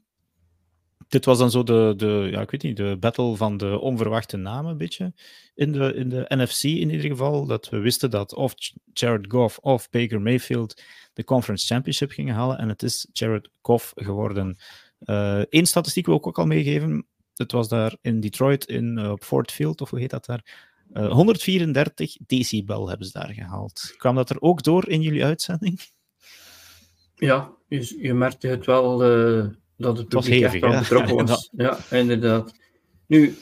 dit was dan zo de, de, ja, ik weet niet, de battle van de onverwachte namen, een beetje, in de, in de N F C in ieder geval, dat we wisten dat of Jared Goff of Baker Mayfield de Conference Championship gingen halen, en het is Jared Goff geworden. Eén uh, statistiek wil ik ook al meegeven, het was daar in Detroit, in, uh, op Ford Field, of hoe heet dat daar? Uh, honderdvierendertig decibel hebben ze daar gehaald. Kwam dat er ook door in jullie uitzending? Ja, je, je merkte het wel uh, dat het publiek echt wel betrokken was. Ja, inderdaad. Nu,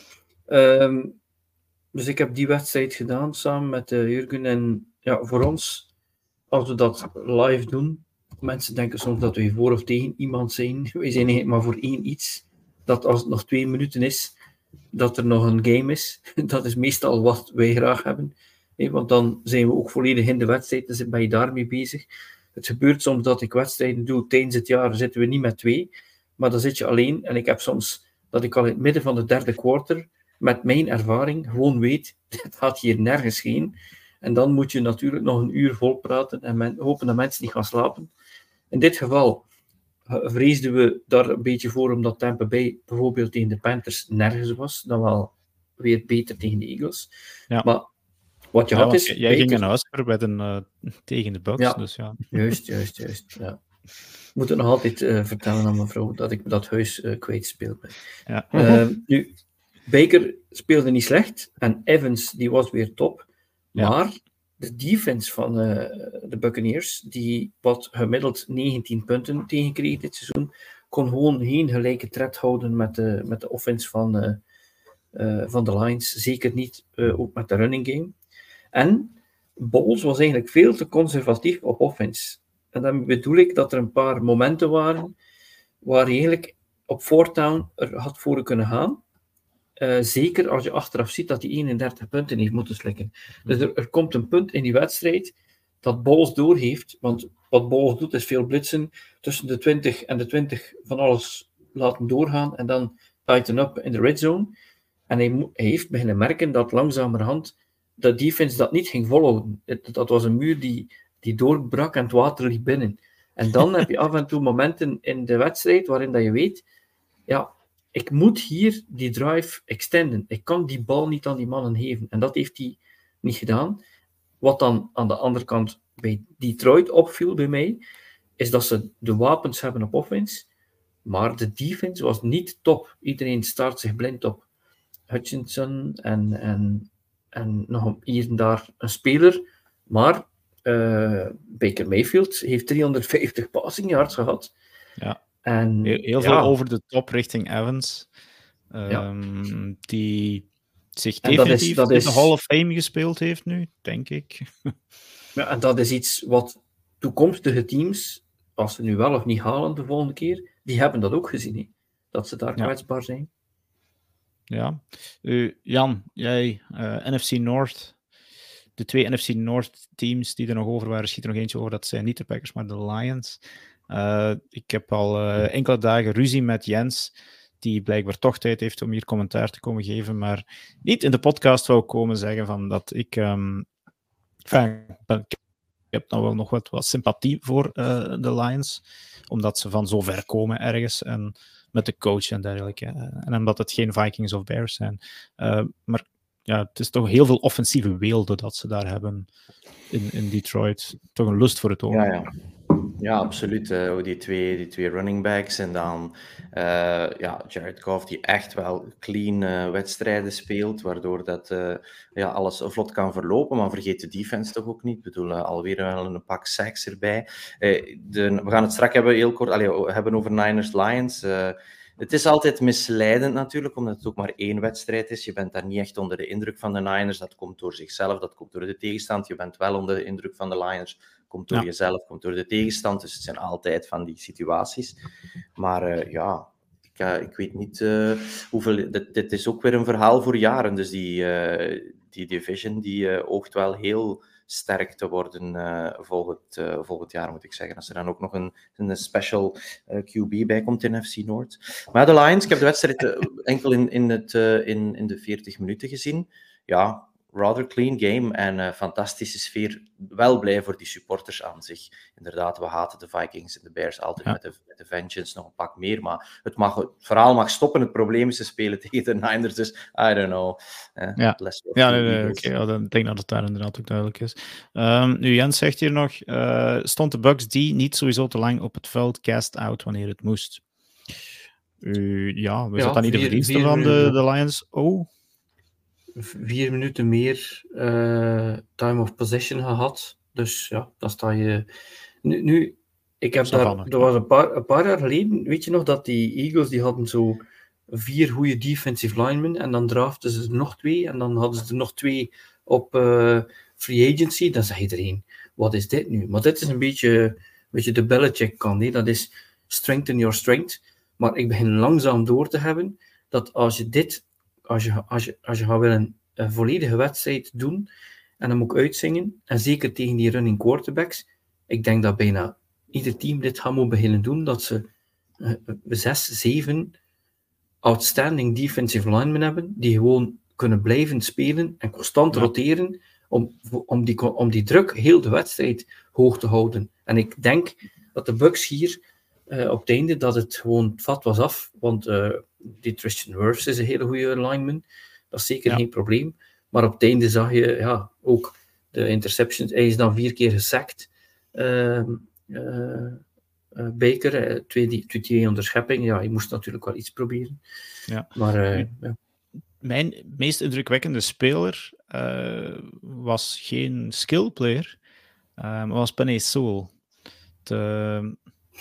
um, dus ik heb die wedstrijd gedaan samen met uh, Jurgen. En ja, voor ons, als we dat live doen, mensen denken soms dat we voor of tegen iemand zijn. Wij zijn eigenlijk maar voor één iets. Dat als het nog twee minuten is, dat er nog een game is. Dat is meestal wat wij graag hebben. Nee, want dan zijn we ook volledig in de wedstrijd. Dan ben je daarmee bezig. Het gebeurt soms dat ik wedstrijden doe. Tijdens het jaar zitten we niet met twee. Maar dan zit je alleen. En ik heb soms dat ik al in het midden van de derde quarter met mijn ervaring gewoon weet, het gaat hier nergens heen. En dan moet je natuurlijk nog een uur vol praten en men, hopen dat mensen niet gaan slapen. In dit geval vreesden we daar een beetje voor, omdat Tampa Bay bijvoorbeeld tegen de Panthers nergens was, dan wel weer beter tegen de Eagles. Ja. Maar wat je ja, had is... Jij beter... ging een huiswedden uh, tegen de Bucks, ja. Dus ja. Juist, juist, juist. Ja. Ik moet het nog altijd uh, vertellen aan mijn vrouw, dat ik dat huis uh, kwijt speel. Ja. Uh, nu, Baker speelde niet slecht, en Evans die was weer top, ja. Maar de defense van uh, de Buccaneers, die wat gemiddeld negentien punten tegenkreeg dit seizoen, kon gewoon geen gelijke tred houden met de, met de offense van, uh, uh, van de Lions. Zeker niet uh, ook met de running game. En Bowles was eigenlijk veel te conservatief op offense. En dan bedoel ik dat er een paar momenten waren waar je eigenlijk op fourth down er had voor kunnen gaan. Uh, zeker als je achteraf ziet dat hij eenendertig punten heeft moeten slikken. Dus er, er komt een punt in die wedstrijd dat Bowles doorheeft, want wat Bowles doet is veel blitsen, tussen de twintig en de twintig van alles laten doorgaan en dan tighten up in de red zone. En hij, mo- hij heeft beginnen merken dat langzamerhand de defense dat niet ging volhouden. Het, dat was een muur die, die doorbrak en het water liep binnen. En dan heb je af en toe momenten in de wedstrijd waarin dat je weet, ja, ik moet hier die drive extenden. Ik kan die bal niet aan die mannen geven. En dat heeft hij niet gedaan. Wat dan aan de andere kant bij Detroit opviel bij mij, is dat ze de wapens hebben op offense, maar de defense was niet top. Iedereen start zich blind op Hutchinson en, en, en nog hier en daar een speler, maar uh, Baker Mayfield heeft driehonderdvijftig passing yards gehad. Ja. En, heel heel ja. veel over de top richting Evans, um, ja. die zich definitief dat is, dat is... in de Hall of Fame gespeeld heeft nu, denk ik. Ja, en dat is iets wat toekomstige teams, als ze nu wel of niet halen de volgende keer, die hebben dat ook gezien, hè? Dat ze daar ja. kwetsbaar zijn. Ja. Uh, Jan, jij, uh, N F C North, de twee N F C North teams die er nog over waren, schiet er nog eentje over, dat zijn niet de Packers, maar de Lions. Uh, ik heb al uh, enkele dagen ruzie met Jens, die blijkbaar toch tijd heeft om hier commentaar te komen geven, maar niet in de podcast wou komen zeggen van dat ik... Um, enfin, ik heb nou wel nog wat, wat sympathie voor uh, de Lions, omdat ze van zo ver komen ergens en met de coach en dergelijke. En omdat het geen Vikings of Bears zijn. Uh, maar ja, het is toch heel veel offensieve weelde dat ze daar hebben in, in Detroit. Toch een lust voor het oog. Ja, ja. Ja, absoluut. Uh, die, twee, die twee running backs en dan uh, ja, Jared Goff die echt wel clean uh, wedstrijden speelt, waardoor dat, uh, ja, alles vlot kan verlopen. Maar vergeet de defense toch ook niet. Ik bedoel, uh, alweer wel een pak sacks erbij. Uh, de, we gaan het straks hebben, heel kort allee, hebben over Niners-Lions. Uh, Het is altijd misleidend natuurlijk, omdat het ook maar één wedstrijd is. Je bent daar niet echt onder de indruk van de Niners. Dat komt door zichzelf, dat komt door de tegenstand. Je bent wel onder de indruk van de Lions. Komt door ja. jezelf, komt door de tegenstand. Dus het zijn altijd van die situaties. Maar uh, ja, ik, uh, ik weet niet uh, hoeveel... Dit, dit is ook weer een verhaal voor jaren. Dus die, uh, die division die uh, oogt wel heel... sterk te worden uh, volgend, uh, volgend jaar, moet ik zeggen. Als er dan ook nog een, een special uh, Q B bij komt in F C Noord. Maar de Lions, ik heb de wedstrijd uh, enkel in, in, het, uh, in, in de veertig minuten gezien. Ja, rather clean game en uh, fantastische sfeer. Wel blij voor die supporters aan zich. Inderdaad, we haten de Vikings en de Bears altijd ja. met, de, met de Vengeance nog een pak meer, maar het, mag, het verhaal mag stoppen. Het probleem is, ze spelen tegen de Niners, dus I don't know. Uh, ja, ja nee, nee, oké. Okay. Ja, ik denk dat het daar inderdaad ook duidelijk is. Um, nu, Jens zegt hier nog, uh, stond de Bucks die niet sowieso te lang op het veld cast out wanneer het moest? Uh, ja, is ja, dat dan niet de verdienste van de, de Lions? Oh, Vier minuten meer uh, time of possession gehad. Dus ja, dan sta je... Nu, nu ik heb daar... Er was een paar, een paar jaar geleden, weet je nog, dat die Eagles, die hadden zo vier goede defensive linemen en dan draften ze er nog twee en dan hadden ze er nog twee op uh, free agency. Dan zei iedereen, wat is dit nu? Maar dit is een beetje, een beetje de Belichick kant. Hè? Dat is strengthen your strength. Maar ik begin langzaam door te hebben dat als je dit... Als je, als je, als je gaat willen een volledige wedstrijd doen en dan moet ik uitzingen, en zeker tegen die running quarterbacks, ik denk dat bijna ieder team dit gaat moeten beginnen doen, dat ze uh, zes, zeven outstanding defensive linemen hebben, die gewoon kunnen blijven spelen en constant ja. roteren om, om, die, om die druk heel de wedstrijd hoog te houden. En ik denk dat de Bucks hier uh, op het einde, dat het gewoon het vat was af, want uh, die Tristan Wirfs is een hele goede lineman. Dat is zeker ja. geen probleem. Maar op het einde zag je ja, ook de interceptions. Hij is dan vier keer gesackt. Uh, uh, uh, Baker, uh, twee, twee, twee onderscheppingen. Ja, je moest natuurlijk wel iets proberen. Ja. Maar, uh, ja. Mijn meest indrukwekkende speler uh, was geen skill player, uh, maar was Penei Sewell. De...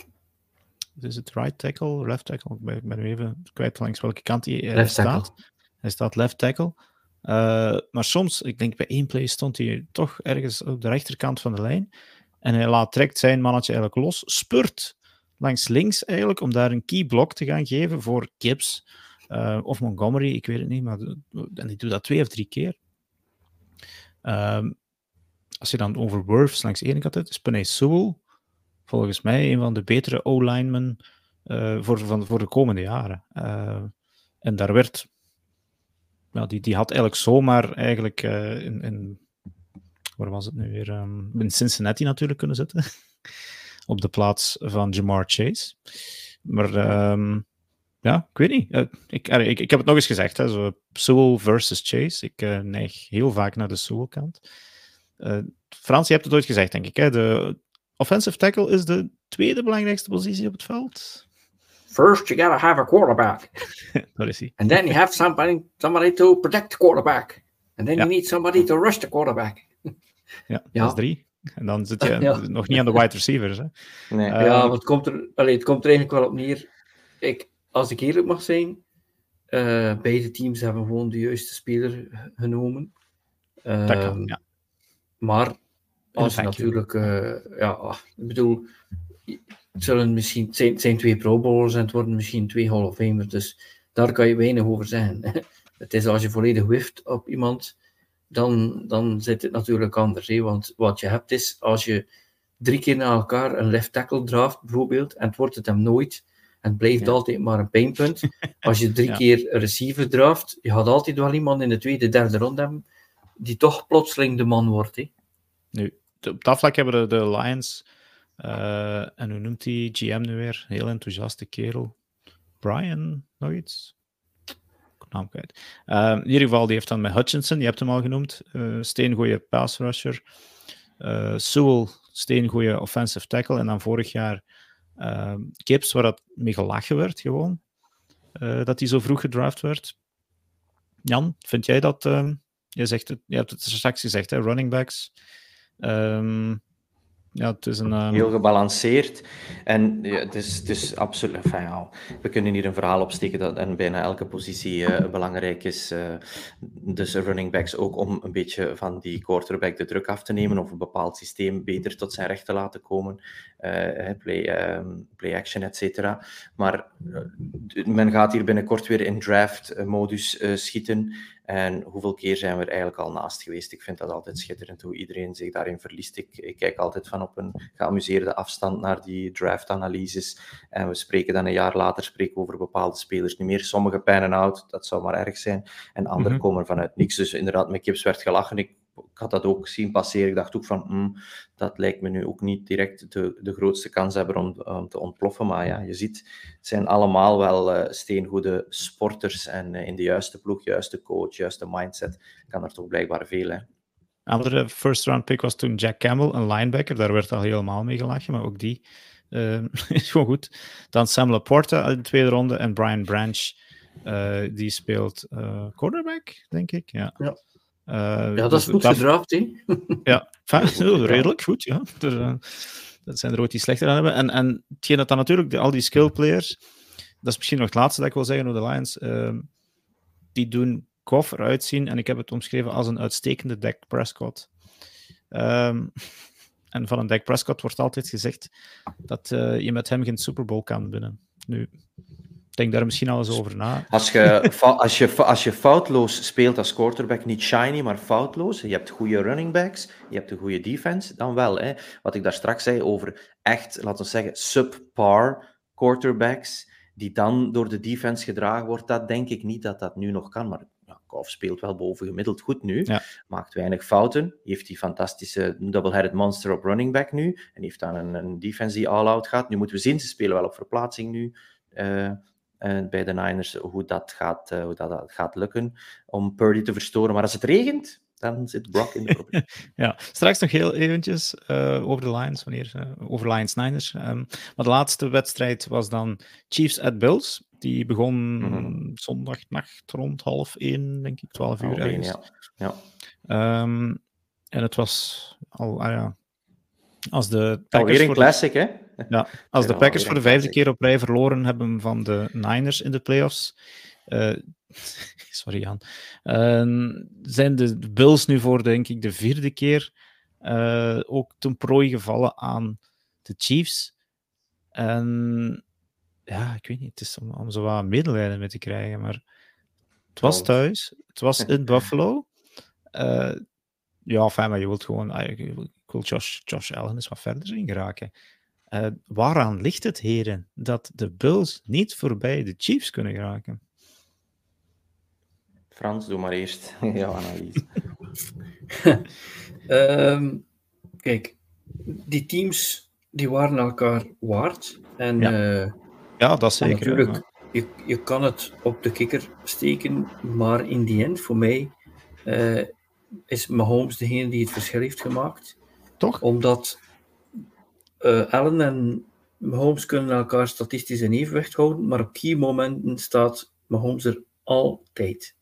Is het right tackle, left tackle? Ik ben nu even kwijt langs welke kant hij uh, staat. Tackle. Hij staat left tackle. Uh, maar soms, ik denk bij één play stond hij toch ergens op de rechterkant van de lijn. En hij laat, trekt zijn mannetje eigenlijk los. Spurt langs links eigenlijk om daar een key block te gaan geven voor Gibbs uh, of Montgomery. Ik weet het niet, maar en die doet dat twee of drie keer. Um, als je dan over Wirfs langs de ene kant hebt, is Penei Sewell volgens mij een van de betere O-linemen uh, voor, van, voor de komende jaren. Uh, en daar werd... Nou, die, die had eigenlijk zomaar eigenlijk uh, in, in... Waar was het nu weer? Um, in Cincinnati natuurlijk kunnen zitten. Op de plaats van Jamar Chase. Maar um, ja, ik weet niet. Uh, ik, ik, ik heb het nog eens gezegd. Hè, zo Sewell versus Chase. Ik uh, neig heel vaak naar de Sewell-kant. Uh, Frans, je hebt het ooit gezegd, denk ik. Hè? De offensive tackle is de tweede belangrijkste positie op het veld. First, you gotta have a quarterback. Daar is hij. And then you have somebody, somebody to protect the quarterback. And then Ja. you need somebody to rush the quarterback. Ja, Ja. dat is drie. En dan zit je Ja. nog niet aan de wide receivers. Hè. Nee. Uh, Ja, want het komt, er, allee, het komt er eigenlijk wel op neer. Kijk, als ik eerlijk mag zijn, uh, beide teams hebben gewoon de juiste speler genomen. Uh, Dat kan, ja. Maar als je Thank you. natuurlijk, uh, ja, ik bedoel, het zullen misschien, het zijn, het zijn twee Pro Bowlers en het worden misschien twee Hall of Famers, dus daar kan je weinig over zeggen. Het is als je volledig whift op iemand, dan, dan zit het natuurlijk anders. Hè? Want wat je hebt is, als je drie keer na elkaar een left tackle draft, bijvoorbeeld, en het wordt het hem nooit, en het blijft Ja. altijd maar een pijnpunt. Als je drie Ja. keer een receiver draft, je gaat altijd wel iemand in de tweede, derde ronde hebben, die toch plotseling de man wordt. Hè? Nu, op dat vlak hebben de, de Lions, uh, en hoe noemt die G M nu weer? Een heel enthousiaste kerel. Brian, nog iets? Ik naam kwijt. Uh, in ieder geval, die heeft dan met Hutchinson, je hebt hem al genoemd, uh, steengoeie pass rusher. Uh, Sewell, steengoeie offensive tackle. En dan vorig jaar uh, Gibbs, waar dat mee gelachen werd gewoon. Uh, dat hij zo vroeg gedraft werd. Jan, vind jij dat... Uh, je, zegt het, je hebt het straks gezegd, hè, running backs... Um, ja, het is een... Um... Heel gebalanceerd. En ja, het, is, het is absoluut... Enfin, ja, we kunnen hier een verhaal opsteken dat en bijna elke positie uh, belangrijk is. Uh, dus running backs ook om een beetje van die quarterback de druk af te nemen of een bepaald systeem beter tot zijn recht te laten komen. Uh, play, um, play action, et cetera. Maar uh, men gaat hier binnenkort weer in draft-modus uh, schieten. En hoeveel keer zijn we er eigenlijk al naast geweest? Ik vind dat altijd schitterend hoe iedereen zich daarin verliest. Ik, ik kijk altijd van op een geamuseerde afstand naar die draft-analyses. En we spreken dan een jaar later spreken over bepaalde spelers niet meer. Sommige pijn en out, dat zou maar erg zijn. En anderen Mm-hmm. komen vanuit niks. Dus inderdaad, met Gibbs werd gelachen. Ik, ik had dat ook zien passeren. Ik dacht ook van, mm, dat lijkt me nu ook niet direct de, de grootste kans hebben om, om te ontploffen. Maar ja, je ziet, het zijn allemaal wel uh, steengoede sporters. En uh, in de juiste ploeg, juiste coach, juiste mindset, kan er toch blijkbaar veel, hè. Andere first round pick was toen Jack Campbell, een linebacker. Daar werd al helemaal mee gelachen, maar ook die uh, is gewoon goed. Dan Sam Laporta in de tweede ronde en Brian Branch, uh, die speelt uh, quarterback, denk ik. Ja, ja. Uh, ja dat is goed gedraft, hè? Ja, fijn, redelijk goed, ja. Er, uh, dat zijn er ooit die slechter aan hebben. En, en hetgeen dat dan natuurlijk, de, al die skill players, dat is misschien nog het laatste dat ik wil zeggen over de Lions, uh, die doen Goff eruit zien, en ik heb het omschreven als een uitstekende Dak Prescott. Um, en van een Dak Prescott wordt altijd gezegd dat uh, je met hem geen Super Bowl kan winnen. Nu, denk daar misschien al eens over na. Als je, als, je, als je foutloos speelt als quarterback, niet shiny, maar foutloos, je hebt goede running backs, je hebt een goede defense, dan wel. Hè. Wat ik daar straks zei over echt, laten we zeggen, subpar quarterbacks, die dan door de defense gedragen wordt, dat denk ik niet dat dat nu nog kan. Maar ja, Goff speelt wel bovengemiddeld goed nu, ja. Maakt weinig fouten, heeft die fantastische double-headed monster op running back nu, en heeft dan een, een defense die all-out gaat. Nu moeten we zien, ze spelen wel op verplaatsing nu, uh, Uh, bij de Niners, hoe dat, gaat, uh, hoe dat, dat gaat lukken om Purdy te verstoren. Maar als het regent, dan zit Brock in de probleem. Ja, straks nog heel eventjes uh, over de Lions, wanneer, uh, over Lions-Niners. Um, maar de laatste wedstrijd was dan Chiefs at Bills. Die begon mm-hmm. zondagnacht rond half één, denk ik, twaalf uur ergens. Ja. Ja. Um, en het was al, ah ja, als de Packers... Alweer een classic, hè? Ja, als de Packers voor de vijfde keer op rij verloren hebben van de Niners in de playoffs, uh, sorry Jan, uh, zijn de Bills nu voor, denk ik, de vierde keer uh, ook ten prooi gevallen aan de Chiefs. En ja, ik weet niet, het is om, om zo wat medelijden mee te krijgen, maar het was thuis, het was in Buffalo. Uh, ja, fijn, maar je wilt gewoon, uh, ik wil Josh, Josh Allen eens wat verder in geraken. Uh, waaraan ligt het, heren, dat de Bills niet voorbij de Chiefs kunnen geraken? Frans, doe maar eerst jouw analyse. um, kijk, die teams die waren elkaar waard. En, ja. Uh, ja, dat zeker. Natuurlijk, maar... je, je kan het op de kikker steken, maar in die end, voor mij, uh, is Mahomes degene die het verschil heeft gemaakt. Toch? Omdat... uh, Allen en Mahomes kunnen elkaar statistisch in evenwicht houden, maar op key momenten staat Mahomes er altijd.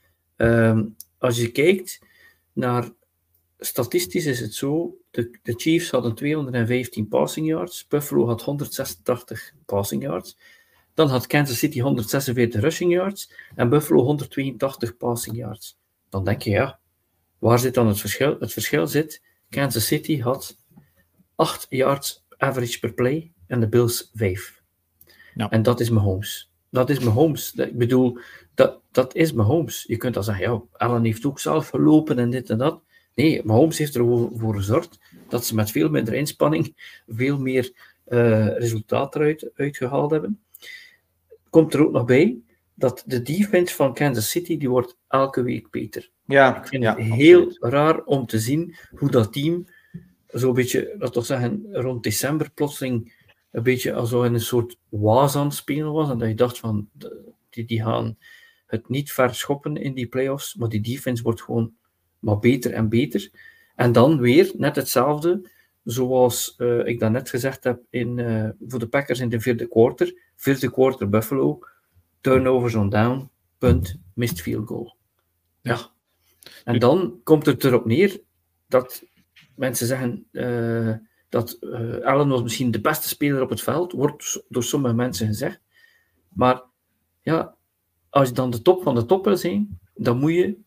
Um, als je kijkt naar statistisch is het zo, de, de Chiefs hadden tweehonderdvijftien passing yards, Buffalo had honderdzesentachtig passing yards, dan had Kansas City honderdzesenveertig rushing yards en Buffalo honderdtweeëntachtig passing yards. Dan denk je, ja, waar zit dan het verschil? Het verschil zit, Kansas City had acht yards average per play en de Bills vijf. Ja. En dat is Mahomes. Dat is Mahomes. Ik bedoel, dat, dat is Mahomes. Je kunt dan zeggen, ja, Allen heeft ook zelf gelopen en dit en dat. Nee, Mahomes heeft ervoor gezorgd dat ze met veel minder inspanning veel meer uh, resultaat eruit uitgehaald hebben. Komt er ook nog bij dat de defense van Kansas City, die wordt elke week beter. Ja, ik vind ja, het heel absoluut. raar om te zien hoe dat team zo'n beetje, laten we toch zeggen, rond december plotseling een beetje als zo in een soort waas aan het spelen was. En dat je dacht van, die, die gaan het niet verschoppen in die playoffs, maar die defense wordt gewoon maar beter en beter. En dan weer net hetzelfde, zoals uh, ik daarnet gezegd heb in, uh, voor de Packers in de vierde quarter. Vierde quarter Buffalo, turnovers on down, punt, missed field goal. Ja. En dan komt het erop neer dat mensen zeggen uh, dat uh, Allen was misschien de beste speler op het veld, wordt door sommige mensen gezegd. Maar ja, als je dan de top van de top wil zijn, dan moet je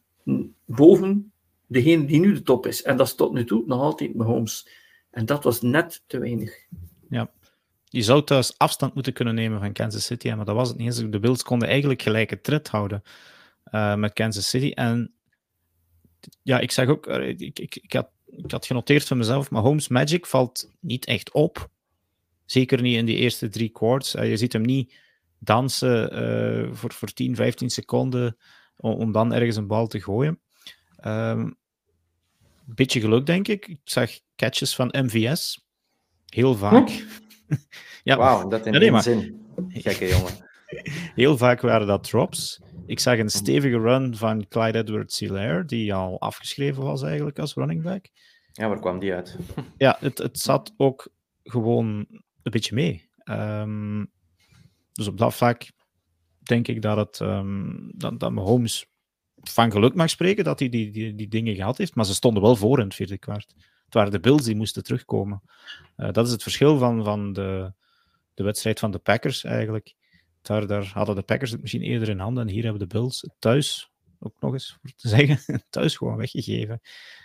boven degene die nu de top is. En dat is tot nu toe nog altijd Mahomes. En dat was net te weinig. Ja. Je zou thuis afstand moeten kunnen nemen van Kansas City, maar dat was het niet eens. De Bills konden eigenlijk gelijke tred houden uh, met Kansas City. En ja, ik zeg ook, ik, ik, ik, had, ik had genoteerd van mezelf, maar Mahomes' magic valt niet echt op. Zeker niet in die eerste drie quarters. Uh, je ziet hem niet dansen uh, voor, voor tien, vijftien seconden om, om dan ergens een bal te gooien. Um, beetje geluk, denk ik. Ik zag catches van M V S. Heel vaak. Hm? Ja, wauw, dat in ja, nee, één maar... zin. Gekke jongen. Heel vaak waren dat drops. Ik zag een stevige run van Clyde Edwards-Helaire, die al afgeschreven was eigenlijk als running back. Ja, waar kwam die uit? Ja, het, het zat ook gewoon een beetje mee. Um, dus op dat vlak denk ik dat, het, um, dat, dat Mahomes van geluk mag spreken dat hij die, die, die dingen gehad heeft, maar ze stonden wel voor in het vierde kwart. Het waren de Bills die moesten terugkomen. Uh, dat is het verschil van, van de, de wedstrijd van de Packers eigenlijk. Daar, daar hadden de Packers het misschien eerder in handen en hier hebben de Bills het thuis, ook nog eens voor te zeggen, thuis gewoon weggegeven.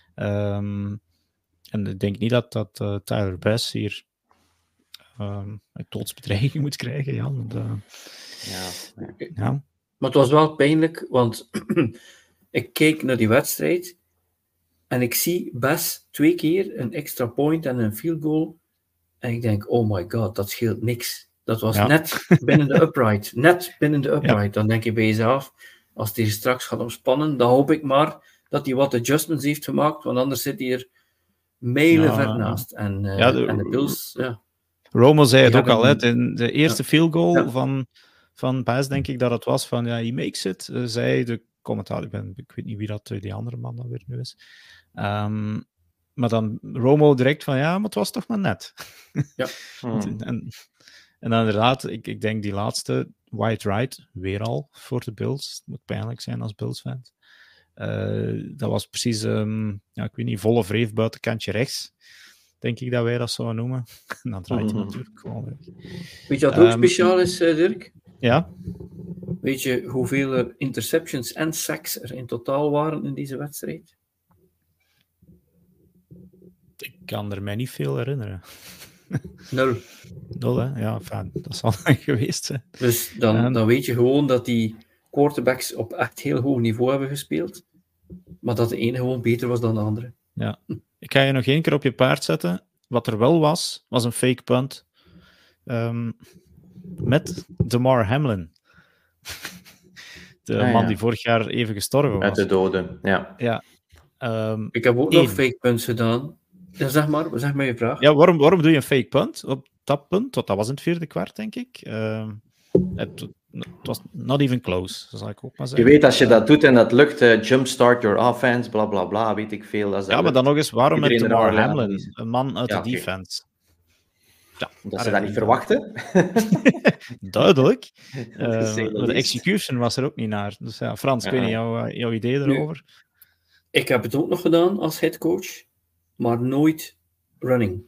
Um, en ik denk niet dat, dat uh, Tyler Bass hier um, een doodsbedreiging moet krijgen, Jan. De, ja. ja. Maar het was wel pijnlijk, want ik keek naar die wedstrijd en ik zie Bass twee keer een extra point en een field goal. En ik denk, oh my god, dat scheelt niks. Dat was ja. net binnen de upright. Net binnen de upright. Ja. Dan denk je bij jezelf, als hij straks gaat omspannen, dan hoop ik maar dat hij wat adjustments heeft gemaakt, want anders zit hij er mijlen ja. ver naast. En, uh, ja, de, en de Bills, ja. Romo zei het ook al, hè, in de eerste ja. field goal ja. van, van Bass, denk ik dat het was van, ja, he makes it, uh, zei de commentaar, ik, ben, ik weet niet wie dat, uh, die andere man dan weer nu is. Um, maar dan Romo direct van, ja, maar het was toch maar net. Ja. Hmm. en, en dan inderdaad, ik, ik denk die laatste, White Right, weer al voor de Bills. Het moet pijnlijk zijn als Bills-fans. Uh, dat was precies, um, ja, ik weet niet, volle wreef buitenkantje rechts. Denk ik dat wij dat zouden noemen. En dan draait hij mm-hmm. natuurlijk gewoon weg. Weet je wat ook um, speciaal is, uh, Dirk? Ja? Weet je hoeveel er interceptions en sacks er in totaal waren in deze wedstrijd? Ik kan er mij niet veel herinneren. Nul. Nul, hè? Ja, enfin, dat zal geweest zijn. Dus dan, en... dan weet je gewoon dat die quarterbacks op echt heel hoog niveau hebben gespeeld, maar dat de ene gewoon beter was dan de andere. Ja. Ik ga je nog één keer op je paard zetten. Wat er wel was, was een fake punt um, met Damar Hamlin. De ah, man ja. die vorig jaar even gestorven was. Uit de doden, ja. ja. Um, Ik heb ook één. nog fake punts gedaan. Ja, zeg maar, zeg maar je vraag. Ja, waarom, waarom doe je een fake punt op dat punt? Want dat was in het vierde kwart, denk ik. Uh, het, het was not even close, zal ik ook maar zeggen. Je weet, als je dat doet en dat lukt, uh, jumpstart your offense, bla bla bla, weet ik veel. Als dat ja, maar lukt. dan nog eens, waarom met Damar Hamlin? Een man uit ja, de okay. defense. Ja, Omdat ze dat niet verwachten. Duidelijk. Dat is Uh, heel de leest. execution was er ook niet naar. Dus ja, Frans, ik weet niet, jouw, jouw idee erover? Ik heb het ook nog gedaan als headcoach, maar nooit running.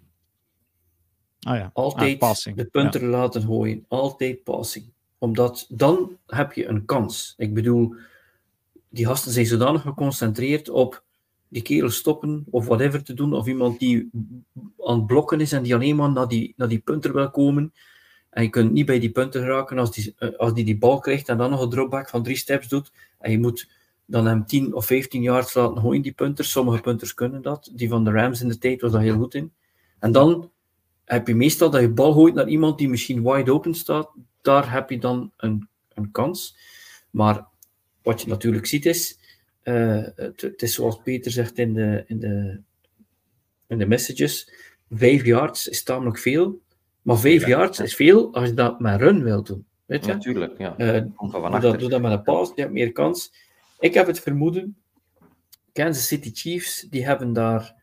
Ah ja, Altijd ah, passing. de punter Ja. laten gooien. Altijd passing. Omdat dan heb je een kans. Ik bedoel, die gasten zijn zodanig geconcentreerd op die kerel stoppen of whatever te doen, of iemand die aan het blokken is en die alleen maar naar die, naar die punter wil komen. En je kunt niet bij die punter geraken als die, als die die bal krijgt en dan nog een dropback van drie steps doet. En je moet dan hem tien of vijftien yards laten gooien, die punters. Sommige punters kunnen dat. Die van de Rams in de tijd was daar heel goed in. En dan heb je meestal dat je bal gooit naar iemand die misschien wide open staat. Daar heb je dan een, een kans. Maar wat je natuurlijk ziet is, uh, het, het is zoals Peter zegt in de, in de, in de messages, vijf yards is tamelijk veel. Maar vijf ja, yards ja. is veel als je dat met run wilt doen. Weet je? Natuurlijk, ja. Uh, doe, dat, doe dat met een pass, je hebt meer kans. Ik heb het vermoeden, Kansas City Chiefs, die hebben daar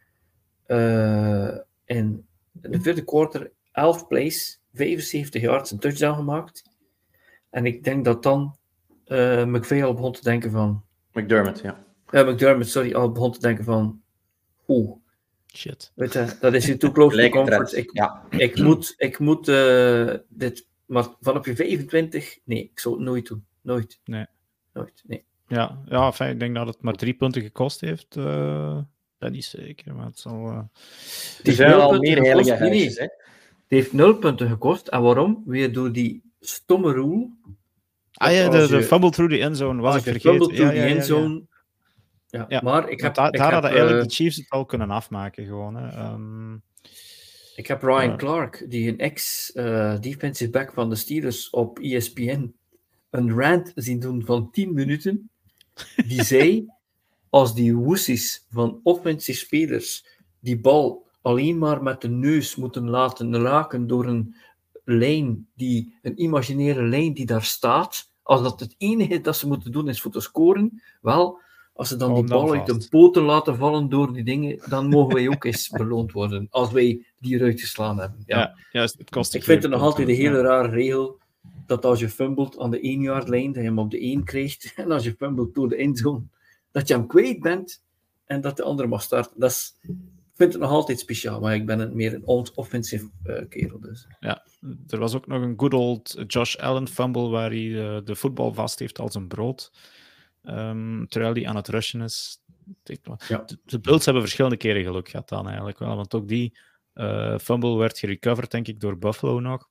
uh, in de vierde quarter elf plays, vijfenzeventig yards, een touchdown gemaakt. En ik denk dat dan uh, McVay al begon te denken van... McDermott, ja. Uh, McDermott, sorry, al begon te denken van... Oeh. Shit. Weet je, dat is hier too close to comfort. Ik, ja. ik moet, ik moet uh, dit... Maar van op je vijfentwintig... Nee, ik zou het nooit doen. Nooit. Nee. Nooit, nee. Ja, ja enfin, ik denk dat het maar drie punten gekost heeft. Uh, dat is zeker, maar het zal... Uh... Er zijn al meer heilige huisjes, hè? Het heeft nul punten gekost. En waarom? Weer door die stomme rule. Ah ja, de, je, de fumble through the endzone was ik vergeten. Fumble through ja, the ja, endzone. Ja, ja. ja. Maar ik heb... Da- ik daar heb, hadden eigenlijk uh, de Chiefs het al kunnen afmaken, gewoon. Hè. Um, ik heb Ryan ja. Clark, die een ex-defensive uh, back van de Steelers op E S P N, een rant zien doen van tien minuten. Die zei, als die woesies van offensive spelers die bal alleen maar met de neus moeten laten raken door een lijn, die, een imaginaire lijn die daar staat, als dat het enige dat ze moeten doen is voor te scoren, wel, als ze dan Kom die bal dan uit de poten laten vallen door die dingen, dan mogen wij ook eens beloond worden, als wij die eruit geslaan hebben. Ja. Ja, ja, het kost ik vind het nog punten, altijd een hele ja. rare regel, dat als je fumbelt aan de één-yard lijn, dat je hem op de één krijgt, en als je fumbelt door de endzone, dat je hem kwijt bent, en dat de andere mag starten. Dat is, ik vind het nog altijd speciaal, maar ik ben het meer een old-offensive uh, kerel. Dus. Ja, er was ook nog een good old Josh Allen fumble, waar hij uh, de voetbal vast heeft als een brood, um, terwijl hij aan het rushen is. Ja. De, de Bills hebben verschillende keren geluk gehad dan eigenlijk wel, want ook die uh, fumble werd gerecoverd, denk ik, door Buffalo nog.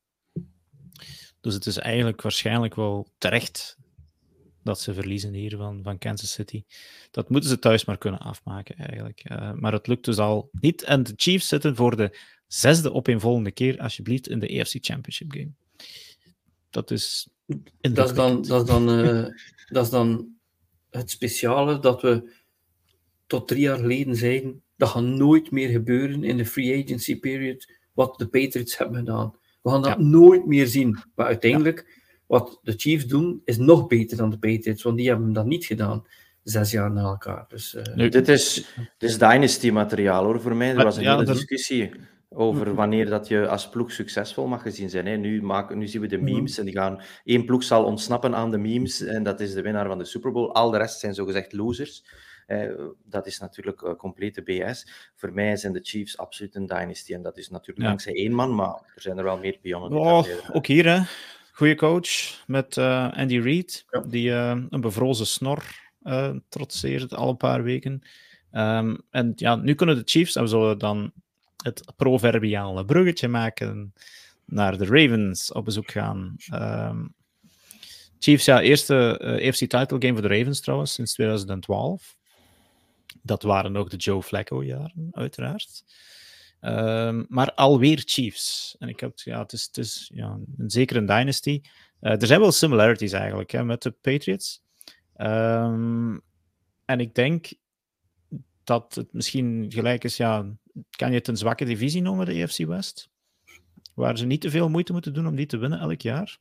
Dus het is eigenlijk waarschijnlijk wel terecht dat ze verliezen hier van, van Kansas City. Dat moeten ze thuis maar kunnen afmaken, eigenlijk. Uh, maar het lukt dus al niet. En de Chiefs zitten voor de zesde opeenvolgende keer, alsjeblieft, in de A F C Championship game. Dat is... Dat is dan, dat is dan, uh, dat is dan het speciale dat we tot drie jaar geleden zeiden, dat gaat nooit meer gebeuren in de free agency period, wat de Patriots hebben gedaan. We gaan dat ja. nooit meer zien. Maar uiteindelijk, ja. wat de Chiefs doen, is nog beter dan de Patriots, want die hebben dat niet gedaan, zes jaar na elkaar. Dus, uh... nu, dit is, dit is Dynasty-materiaal, hoor, voor mij. Er was een ja, hele dat... discussie over wanneer dat je als ploeg succesvol mag gezien zijn. Hè. Nu, maken, nu zien we de memes, en die gaan... Eén ploeg zal ontsnappen aan de memes, en dat is de winnaar van de Super Bowl. Al de rest zijn zogezegd losers. Uh, dat is natuurlijk uh, complete B S. Voor mij zijn de Chiefs absoluut een dynasty. En dat is natuurlijk ja. dankzij één man, maar er zijn er wel meer pionnen. Oh, ook hier, hè. Goeie coach met uh, Andy Reid, ja. die uh, een bevrozen snor uh, trotseert al een paar weken. Um, en ja, nu kunnen de Chiefs, en we zullen dan het proverbiale bruggetje maken, naar de Ravens op bezoek gaan. Um, Chiefs, ja, eerste uh, A F C title game voor de Ravens trouwens, sinds twintig twaalf. Dat waren ook de Joe Flacco-jaren, uiteraard. Um, maar alweer Chiefs. En ik heb, ja, het is, het is ja, een, zeker een dynasty. Uh, er zijn wel similarities eigenlijk hè, met de Patriots. Um, en ik denk dat het misschien gelijk is, ja, kan je het een zwakke divisie noemen, de A F C West? Waar ze niet te veel moeite moeten doen om die te winnen elk jaar.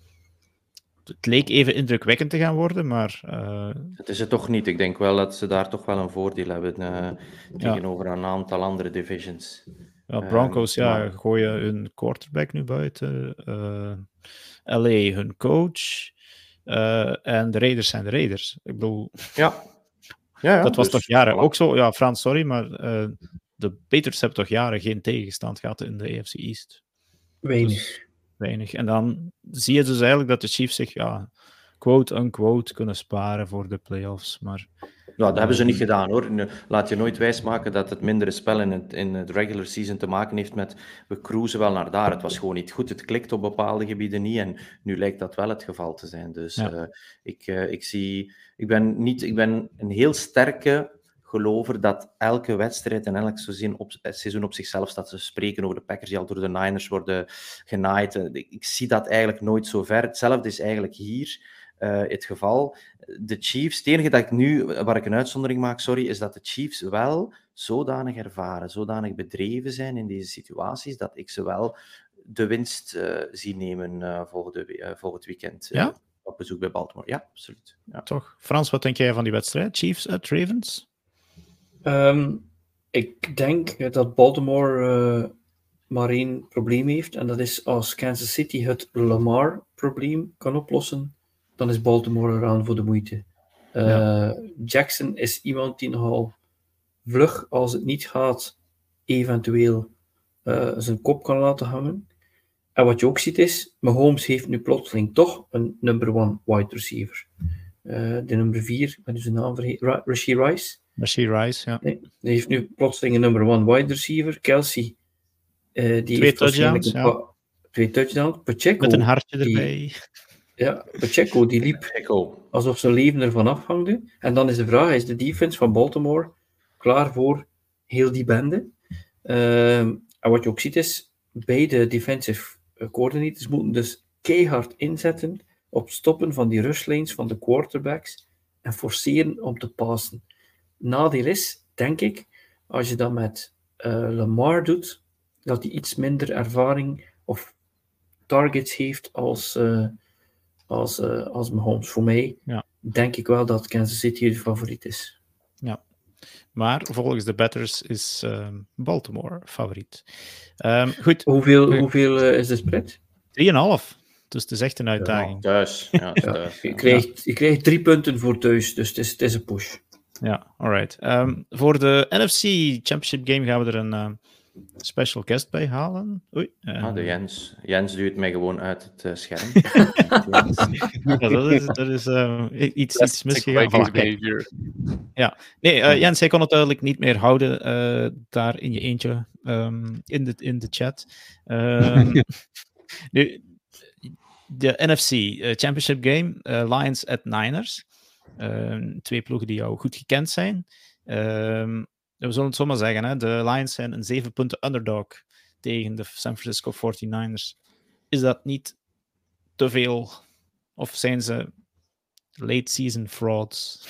Het leek even indrukwekkend te gaan worden, maar... Uh... Het is het toch niet. Ik denk wel dat ze daar toch wel een voordeel hebben uh, tegenover ja. een aantal andere divisions. Ja, Broncos Um, ja, maar... gooien hun quarterback nu buiten. Uh, L A hun coach. Uh, en de Raiders zijn de Raiders. Ik bedoel... Ja. Ja, ja, dat was dus, toch jaren voilà. ook zo? Ja, Frans, sorry, maar uh, de Patriots hebben toch jaren geen tegenstand gehad in de A F C East? Weinig. Dus, weinig. En dan zie je dus eigenlijk dat de Chiefs zich, ja, quote-unquote, kunnen sparen voor de playoffs. Maar... Ja, dat hebben ze niet gedaan, hoor. Laat je nooit wijsmaken dat het mindere spel in het, in het regular season te maken heeft met we cruisen wel naar daar. Het was gewoon niet goed. Het klikt op bepaalde gebieden niet. En nu lijkt dat wel het geval te zijn. Dus ja. uh, ik, uh, ik zie... Ik ben, niet, ik ben een heel sterke gelover dat elke wedstrijd en elk seizoen op, seizoen op zichzelf staat. Ze spreken over de Packers die al door de Niners worden genaaid. Ik, ik zie dat eigenlijk nooit zo ver. Hetzelfde is eigenlijk hier... Uh, het geval. De Chiefs, het enige dat ik nu, waar ik een uitzondering maak, sorry, is dat de Chiefs wel zodanig ervaren, zodanig bedreven zijn in deze situaties, dat ik ze wel de winst uh, zie nemen uh, volgende, uh, volgend weekend uh, ja? op bezoek bij Baltimore. Ja, absoluut. Ja. Toch. Frans, wat denk jij van die wedstrijd? Chiefs at Ravens? Um, ik denk dat Baltimore uh, maar één probleem heeft, en dat is als Kansas City het Lamar-probleem kan oplossen, dan is Baltimore eraan voor de moeite. Uh, ja. Jackson is iemand die nogal vlug, als het niet gaat, eventueel uh, zijn kop kan laten hangen. En wat je ook ziet is, Mahomes heeft nu plotseling toch een number one wide receiver. Uh, de nummer vier, ik ben dus de naam vergeten, Ra- Rashee Rice. Rashee Rice, ja. Nee, die heeft nu plotseling een number one wide receiver. Kelsey, uh, die twee heeft touchdowns, een ja. pa- twee touchdowns. Pacheco, met een hartje die, erbij. Ja, Pacheco, die liep Pacheco. alsof zijn leven ervan afhangde. En dan is de vraag, is de defense van Baltimore klaar voor heel die bende? Uh, en wat je ook ziet is, beide defensive coordinators moeten dus keihard inzetten op stoppen van die rushlanes van de quarterbacks en forceren om te passen. Nadeel is, denk ik, als je dat met uh, Lamar doet, dat hij iets minder ervaring of targets heeft als... Uh, Als, uh, als Mahomes. Voor mij ja. denk ik wel dat Kansas City de favoriet is. Ja, maar volgens de betters is um, Baltimore favoriet. Um, goed. Hoeveel, hoeveel uh, is de spread? drie komma vijf. Dus het is echt een uitdaging. Ja, thuis. Ja, thuis ja. je, krijgt, je krijgt drie punten voor thuis, dus het is, het is een push. Ja, alright. Um, voor de N F C Championship game gaan we er een... Uh, special guest bij halen. Oei. En... Ah, de Jens. Jens duwt mij gewoon uit het uh, scherm. ja, dat is, dat is uh, iets, iets misgegaan. Voilà, ja. Nee, uh, Jens, hij kon het duidelijk niet meer houden uh, daar in je eentje um, in, de, in de chat. Um, nu, de N F C uh, Championship game, uh, Lions at Niners. Uh, twee ploegen die jou goed gekend zijn. Um, We zullen het zo maar zeggen, hè? De Lions zijn een zeven punten underdog tegen de San Francisco forty-niners. Is dat niet te veel? Of zijn ze late season frauds?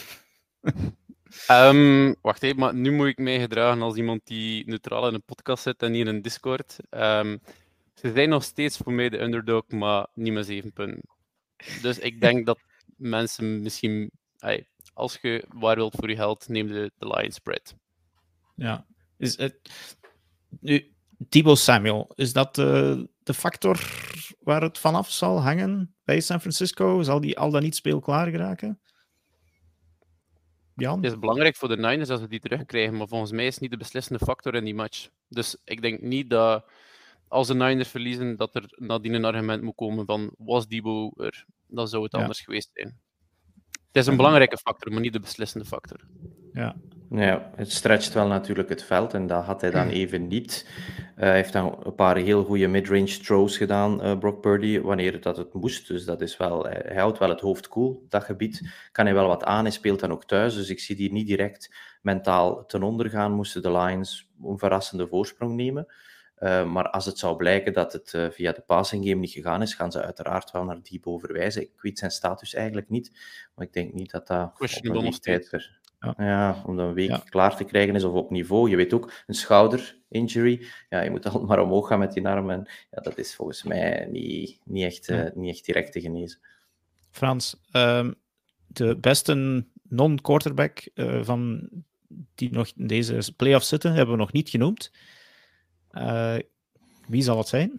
um, wacht even, maar nu moet ik mij gedragen als iemand die neutraal in een podcast zit en hier in Discord. Um, ze zijn nog steeds voor mij de underdog, maar niet met zeven punten. Dus ik denk dat mensen misschien... Hey, als je waar wilt voor je geld, neem de, de Lions spread. Ja, is het... Nu, Deebo Samuel, is dat de, de factor waar het vanaf zal hangen bij San Francisco? Zal die al dan niet speelklaar geraken? Jan? Het is belangrijk voor de Niners dat ze die terugkrijgen, maar volgens mij is het niet de beslissende factor in die match. Dus ik denk niet dat als de Niners verliezen, dat er nadien een argument moet komen van was Deebo er? Dan zou het ja. anders geweest zijn. Het is een belangrijke factor, maar niet de beslissende factor. Ja. Ja, het stretcht wel natuurlijk het veld en dat had hij dan even niet. Uh, hij heeft dan een paar heel goede mid-range throws gedaan, uh, Brock Purdy, wanneer dat het moest. Dus dat is wel, hij, hij houdt wel het hoofd koel. Dat gebied kan hij wel wat aan. Hij speelt dan ook thuis, dus ik zie die niet direct mentaal ten onder gaan. Moesten de Lions een verrassende voorsprong nemen. Uh, maar als het zou blijken dat het uh, via de passing game niet gegaan is, gaan ze uiteraard wel naar Deebo verwijzen. Ik weet zijn status eigenlijk niet, maar ik denk niet dat dat op een tijd per... Ja. ja, om dat een week ja. klaar te krijgen is of op niveau. Je weet ook, een schouder-injury, ja, je moet altijd maar omhoog gaan met die arm en ja, dat is volgens mij niet, niet, echt, ja. uh, niet echt direct te genezen. Frans, um, de beste non-quarterback uh, van die nog in deze playoffs zitten, hebben we nog niet genoemd. Uh, wie zal het zijn?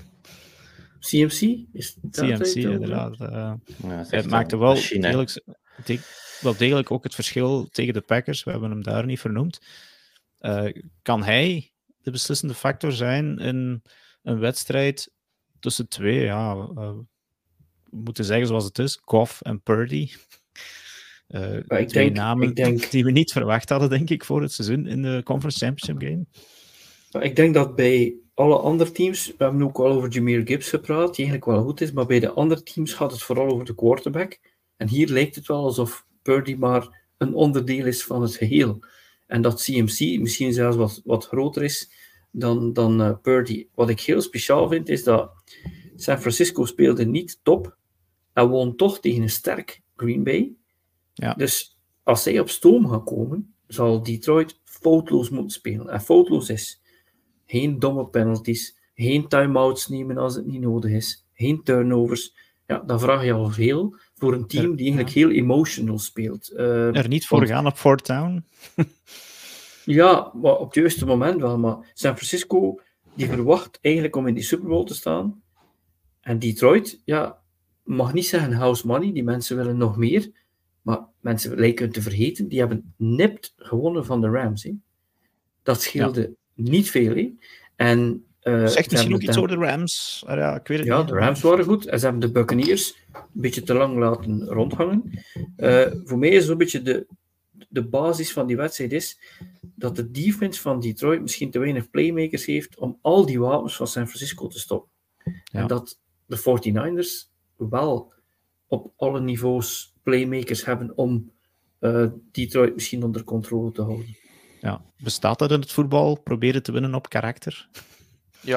C M C? Is C M C, inderdaad. Uh, ja, het maakte wel degelijk, de, wel degelijk ook het verschil tegen de Packers. We hebben hem daar niet vernoemd. Uh, kan hij de beslissende factor zijn in een wedstrijd tussen twee, ja, uh, we moeten zeggen zoals het is, Goff en Purdy. Uh, ik twee denk, namen ik denk, die we niet verwacht hadden, denk ik, voor het seizoen in de Conference Championship game. Ik denk dat bij alle andere teams, we hebben ook al over Jahmyr Gibbs gepraat, die eigenlijk wel goed is, maar bij de andere teams gaat het vooral over de quarterback. En hier lijkt het wel alsof Purdy maar een onderdeel is van het geheel. En dat C M C misschien zelfs wat, wat groter is dan, dan uh, Purdy. Wat ik heel speciaal vind, is dat San Francisco speelde niet top en won toch tegen een sterk Green Bay. Ja. Dus als zij op stoom gaan komen, zal Detroit foutloos moeten spelen. En foutloos is geen domme penalties, geen time-outs nemen als het niet nodig is, geen turnovers. Ja, dan vraag je al veel voor een team die eigenlijk heel emotional speelt. Uh, er niet voor want, gaan op fourth down? Ja, maar op het juiste moment wel. Maar San Francisco, die verwacht eigenlijk om in die Super Bowl te staan. En Detroit, ja, mag niet zeggen house money, die mensen willen nog meer. Maar mensen lijken te vergeten, die hebben nipt gewonnen van de Rams. Hè. Dat scheelde ja. niet veel. Hè. En, uh, Zegt misschien ook iets over de Rams. Ah, ja, ik weet het ja, niet. de Rams waren goed. En ze hebben de Buccaneers een beetje te lang laten rondhangen. Uh, voor mij is zo'n beetje de, de basis van die wedstrijd is dat de defense van Detroit misschien te weinig playmakers heeft om al die wapens van San Francisco te stoppen. Ja. En dat de forty-niners wel op alle niveaus playmakers hebben om uh, Detroit misschien onder controle te houden. Ja. Bestaat dat in het voetbal? Proberen te winnen op karakter? Ja.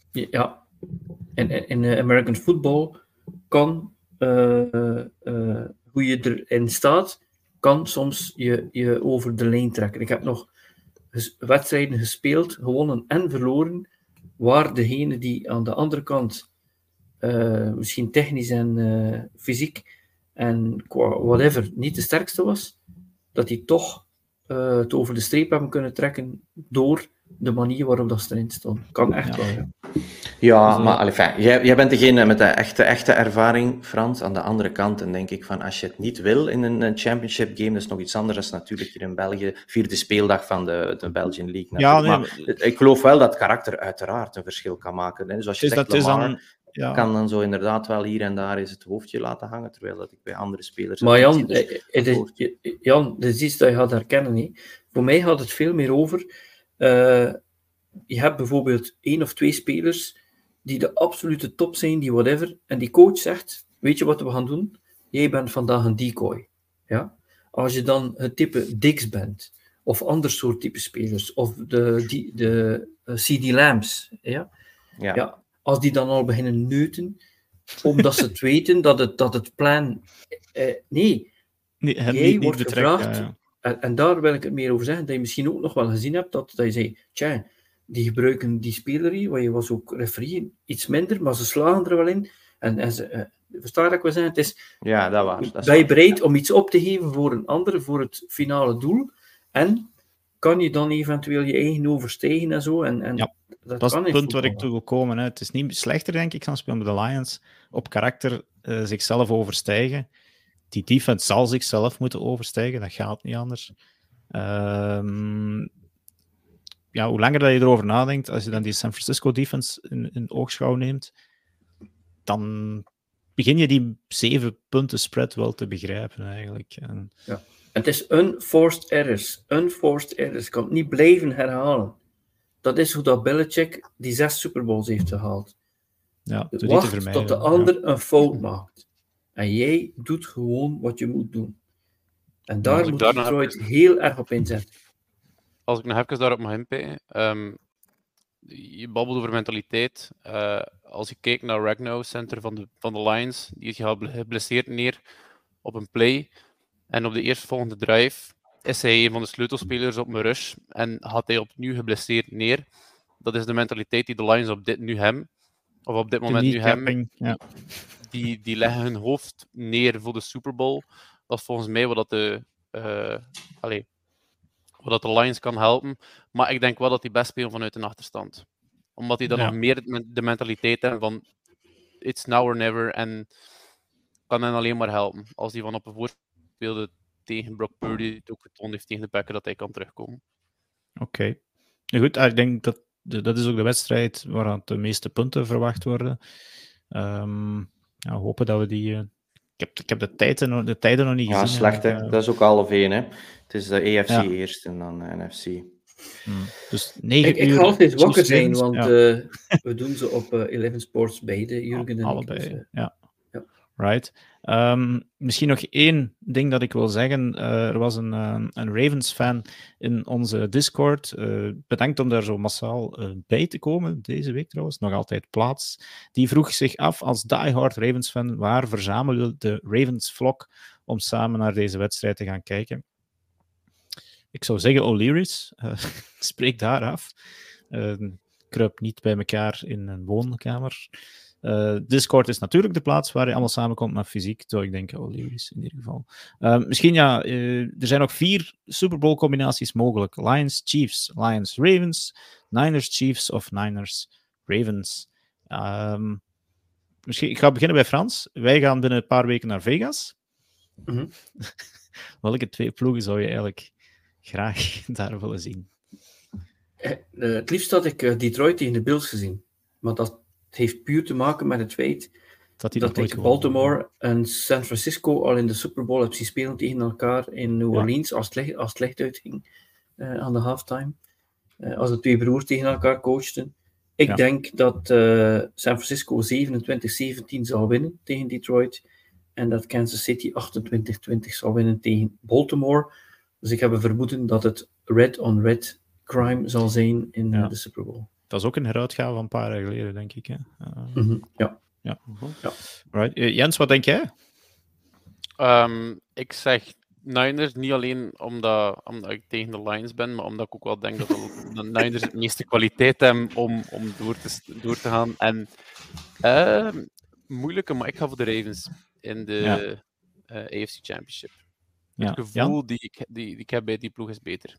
Ja. En in, in American football kan uh, uh, hoe je erin staat, kan soms je, je over de lijn trekken. Ik heb nog ges- wedstrijden gespeeld, gewonnen en verloren, waar degene die aan de andere kant uh, misschien technisch en uh, fysiek en qua whatever niet de sterkste was, dat die toch uh, het over de streep hebben kunnen trekken door de manier waarop dat ze erin stond. Kan echt ja. wel, ja. Ja, dus, maar uh, enfin, jij, jij bent degene met de echte, echte ervaring, Frans. Aan de andere kant, en denk ik van, als je het niet wil in een, een championship game, dat is nog iets anders dan natuurlijk hier in België, vierde speeldag van de, de Belgian League. Ja, nee, maar, maar ik geloof wel dat karakter uiteraard een verschil kan maken. Hè. Zoals je is zegt, dat Lamar dan, ja. kan dan zo inderdaad wel hier en daar eens het hoofdje laten hangen, terwijl dat ik bij andere spelers... Maar Jan, dus het is, Jan, dat is iets dat je gaat herkennen. Hè. Voor mij gaat het veel meer over... Uh, je hebt bijvoorbeeld één of twee spelers die de absolute top zijn, die whatever, en die coach zegt, weet je wat we gaan doen? Jij bent vandaag een decoy. Ja? Als je dan het type Dix bent, of ander soort type spelers, of de, die, de uh, C D Lambs, ja? Ja. Ja, als die dan al beginnen neuten, omdat ze het weten dat het, dat het plan... Uh, nee, nee jij niet, wordt niet gevraagd, ja, ja. En, en daar wil ik het meer over zeggen, dat je misschien ook nog wel gezien hebt, dat, dat je zei, tja, die gebruiken die spelerie, waar je was ook referee, iets minder, maar ze slagen er wel in. En, en ze, uh, versta dat ik wil zeggen? Het is, ja, dat was. Dat ben je waar. bereid om iets op te geven voor een ander, voor het finale doel? En kan je dan eventueel je eigen overstijgen en zo? En, en ja, dat, dat is kan het punt waar voetbal. ik toe wil komen. Hè. Het is niet slechter, denk ik, dan spelen de Lions op karakter uh, zichzelf overstijgen. Die defense zal zichzelf moeten overstijgen, dat gaat niet anders. Um, ja, hoe langer dat je erover nadenkt, als je dan die San Francisco defense in, in oogschouw neemt, dan begin je die zeven punten spread wel te begrijpen, eigenlijk. En... Ja. Het is unforced errors. Unforced errors. Ik kan het niet blijven herhalen. Dat is hoe dat Belichick die zes Super Bowls heeft gehaald. Ja, wacht tot de ander ja. een fout maakt. En jij doet gewoon wat je moet doen. En daar moet daar Detroit even... heel erg op inzetten. Als ik nog even daarop mag inpikken. Um, je babbelt over mentaliteit. Uh, als je kijkt naar Ragnow, center van de, van de Lions, die is geblesseerd neer op een play. En op de eerstvolgende drive is hij een van de sleutelspelers op een rush. En gaat hij opnieuw geblesseerd neer. Dat is de mentaliteit die de Lions op dit nu hebben. Of op dit moment nu hebben. Ja. Die, die leggen hun hoofd neer voor de Super Bowl. Dat is volgens mij wat dat de, uh, allez, wat dat de Lions kan helpen. Maar ik denk wel dat die best spelen vanuit een achterstand. Omdat die dan Ja. nog meer de mentaliteit hebben van it's now or never. En kan hen alleen maar helpen. Als hij van op een voorspeelde tegen Brock Purdy het ook getoond heeft tegen de Packers dat hij kan terugkomen. Oké. Okay. Nou goed, ik denk dat de, dat is ook de wedstrijd waar de meeste punten verwacht worden. Um, ja, hopen dat we die... Uh, ik, heb, ik heb de tijden, de tijden nog niet ja, gezien. Ja, slecht hè. Uh, dat is ook half één hè. Het is de A F C ja. eerst en dan de N F C. Hmm. Dus negen ik, uur... Ik ga altijd wakker zijn, want ja. uh, we doen ze op uh, eleven Sports beide, Jurgen en allebei, ik. Dus, uh, ja. ja. Right. Um, misschien nog één ding dat ik wil zeggen. Uh, er was een, uh, een Ravens-fan in onze Discord. Uh, bedankt om daar zo massaal uh, bij te komen. Deze week trouwens, nog altijd plaats. Die vroeg zich af, als diehard Ravens-fan, waar verzamelde de Ravens-vlog om samen naar deze wedstrijd te gaan kijken? Ik zou zeggen O'Leary's. Uh, spreek daar af. Uh, kruip niet bij elkaar in een woonkamer. Uh, Discord is natuurlijk de plaats waar je allemaal samenkomt, maar fysiek zou ik denken O'Leary's in ieder geval. Uh, misschien ja, uh, er zijn nog vier Super Bowl combinaties mogelijk. Lions, Chiefs, Lions, Ravens, Niners, Chiefs of Niners, Ravens. Um, misschien, ik ga beginnen bij Frans. Wij gaan binnen een paar weken naar Vegas. Mm-hmm. Welke twee ploegen zou je eigenlijk graag daar willen zien? Uh, uh, het liefst had ik uh, Detroit tegen de Bills gezien, maar dat het heeft puur te maken met het feit dat, dat ik Baltimore en San Francisco al in de Super Bowl heb zien spelen tegen elkaar in New Orleans, ja. als, het licht, als het licht uitging uh, aan de halftime. Uh, als de twee broers tegen elkaar coachten. Ik ja. denk dat uh, San Francisco zevenentwintig zeventien zal winnen tegen Detroit en dat Kansas City achtentwintig twintig zal winnen tegen Baltimore. Dus ik heb een vermoeden dat het red-on-red crime zal zijn in ja. de Super Bowl. Dat is ook een heruitgave van een paar jaar geleden, denk ik. Hè? Uh, mm-hmm. Ja. ja. ja. Right. Uh, Jens, wat denk jij? Um, ik zeg Niners, niet alleen omdat, omdat ik tegen de Lions ben, maar omdat ik ook wel denk dat de Niners het meeste kwaliteit hebben om, om door, te, door te gaan. En uh, moeilijke, maar ik ga voor de Ravens in de ja. uh, A F C Championship. Het ja. gevoel die ik, die, die ik heb bij die ploeg is beter.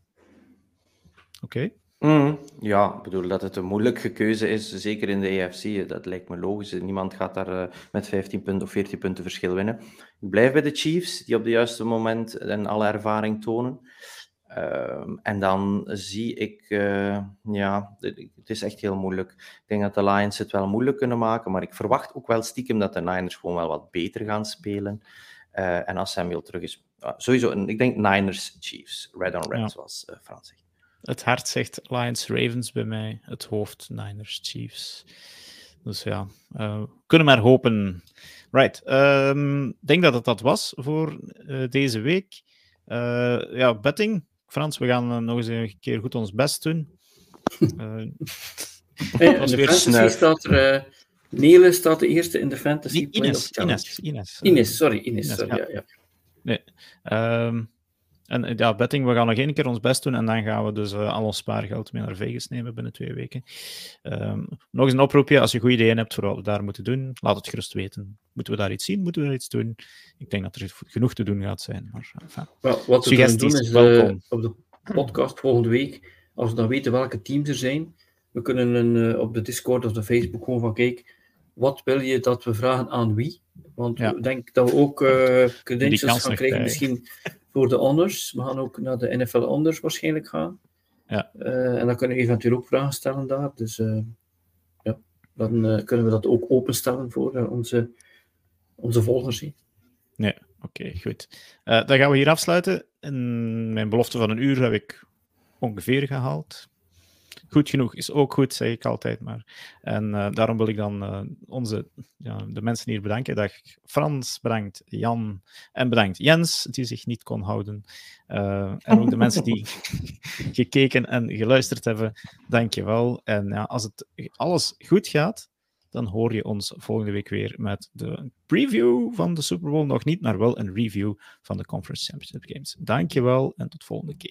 Oké. Okay. Mm, ja, ik bedoel dat het een moeilijke keuze is, zeker in de A F C. Dat lijkt me logisch. Niemand gaat daar uh, met vijftien punten of veertien punten verschil winnen. Ik blijf bij de Chiefs, die op het juiste moment en alle ervaring tonen. Uh, en dan zie ik, uh, ja, het is echt heel moeilijk. Ik denk dat de Lions het wel moeilijk kunnen maken, maar ik verwacht ook wel stiekem dat de Niners gewoon wel wat beter gaan spelen. Uh, en als Samuel terug is, uh, sowieso, ik denk Niners, Chiefs, red on red, ja. zoals uh, Frans zegt. Het hart zegt Lions, Ravens bij mij. Het hoofd Niners, Chiefs. Dus ja, uh, we kunnen maar hopen. Right. Ik um, denk dat het dat was voor uh, deze week. Uh, ja, betting. Frans, we gaan uh, nog eens een keer goed ons best doen. Uh, hey, in de fantasy staat er... Uh, Nele staat de eerste in de fantasy. Nee, Ines, Ines, Ines. Ines, sorry. Ines, Ines sorry, ja. ja. ja. Nee. Um, En ja, betting, we gaan nog één keer ons best doen en dan gaan we dus uh, al ons spaargeld mee naar Vegas nemen binnen twee weken. Um, nog eens een oproepje, als je goede ideeën hebt voor wat we daar moeten doen, laat het gerust weten. Moeten we daar iets zien? Moeten we daar iets doen? Ik denk dat er genoeg te doen gaat zijn. Maar, enfin, well, wat we kunnen doen is uh, op de podcast volgende week, als we dan weten welke teams er zijn, we kunnen een, uh, op de Discord of de Facebook gewoon van kijk, wat wil je dat we vragen aan wie? Want ja. ik denk dat we ook uh, credentials gaan krijgen bij. Misschien voor de honors. We gaan ook naar de N F L honors waarschijnlijk gaan. Ja. Uh, en dan kunnen we eventueel ook vragen stellen daar. Dus uh, ja, dan uh, kunnen we dat ook openstellen voor uh, onze, onze volgers. He. Nee, oké, okay, goed. Uh, dan gaan we hier afsluiten. En mijn belofte van een uur heb ik ongeveer gehaald. Goed genoeg is ook goed, zeg ik altijd maar. En uh, daarom wil ik dan uh, onze, ja, de mensen hier bedanken. Dag Frans, bedankt Jan en bedankt Jens, die zich niet kon houden. Uh, en ook de mensen die gekeken en geluisterd hebben, dank je wel. En ja, als het alles goed gaat, dan hoor je ons volgende week weer met de preview van de Super Bowl. Nog niet, maar wel een review van de Conference Championship Games. Dank je wel en tot volgende keer.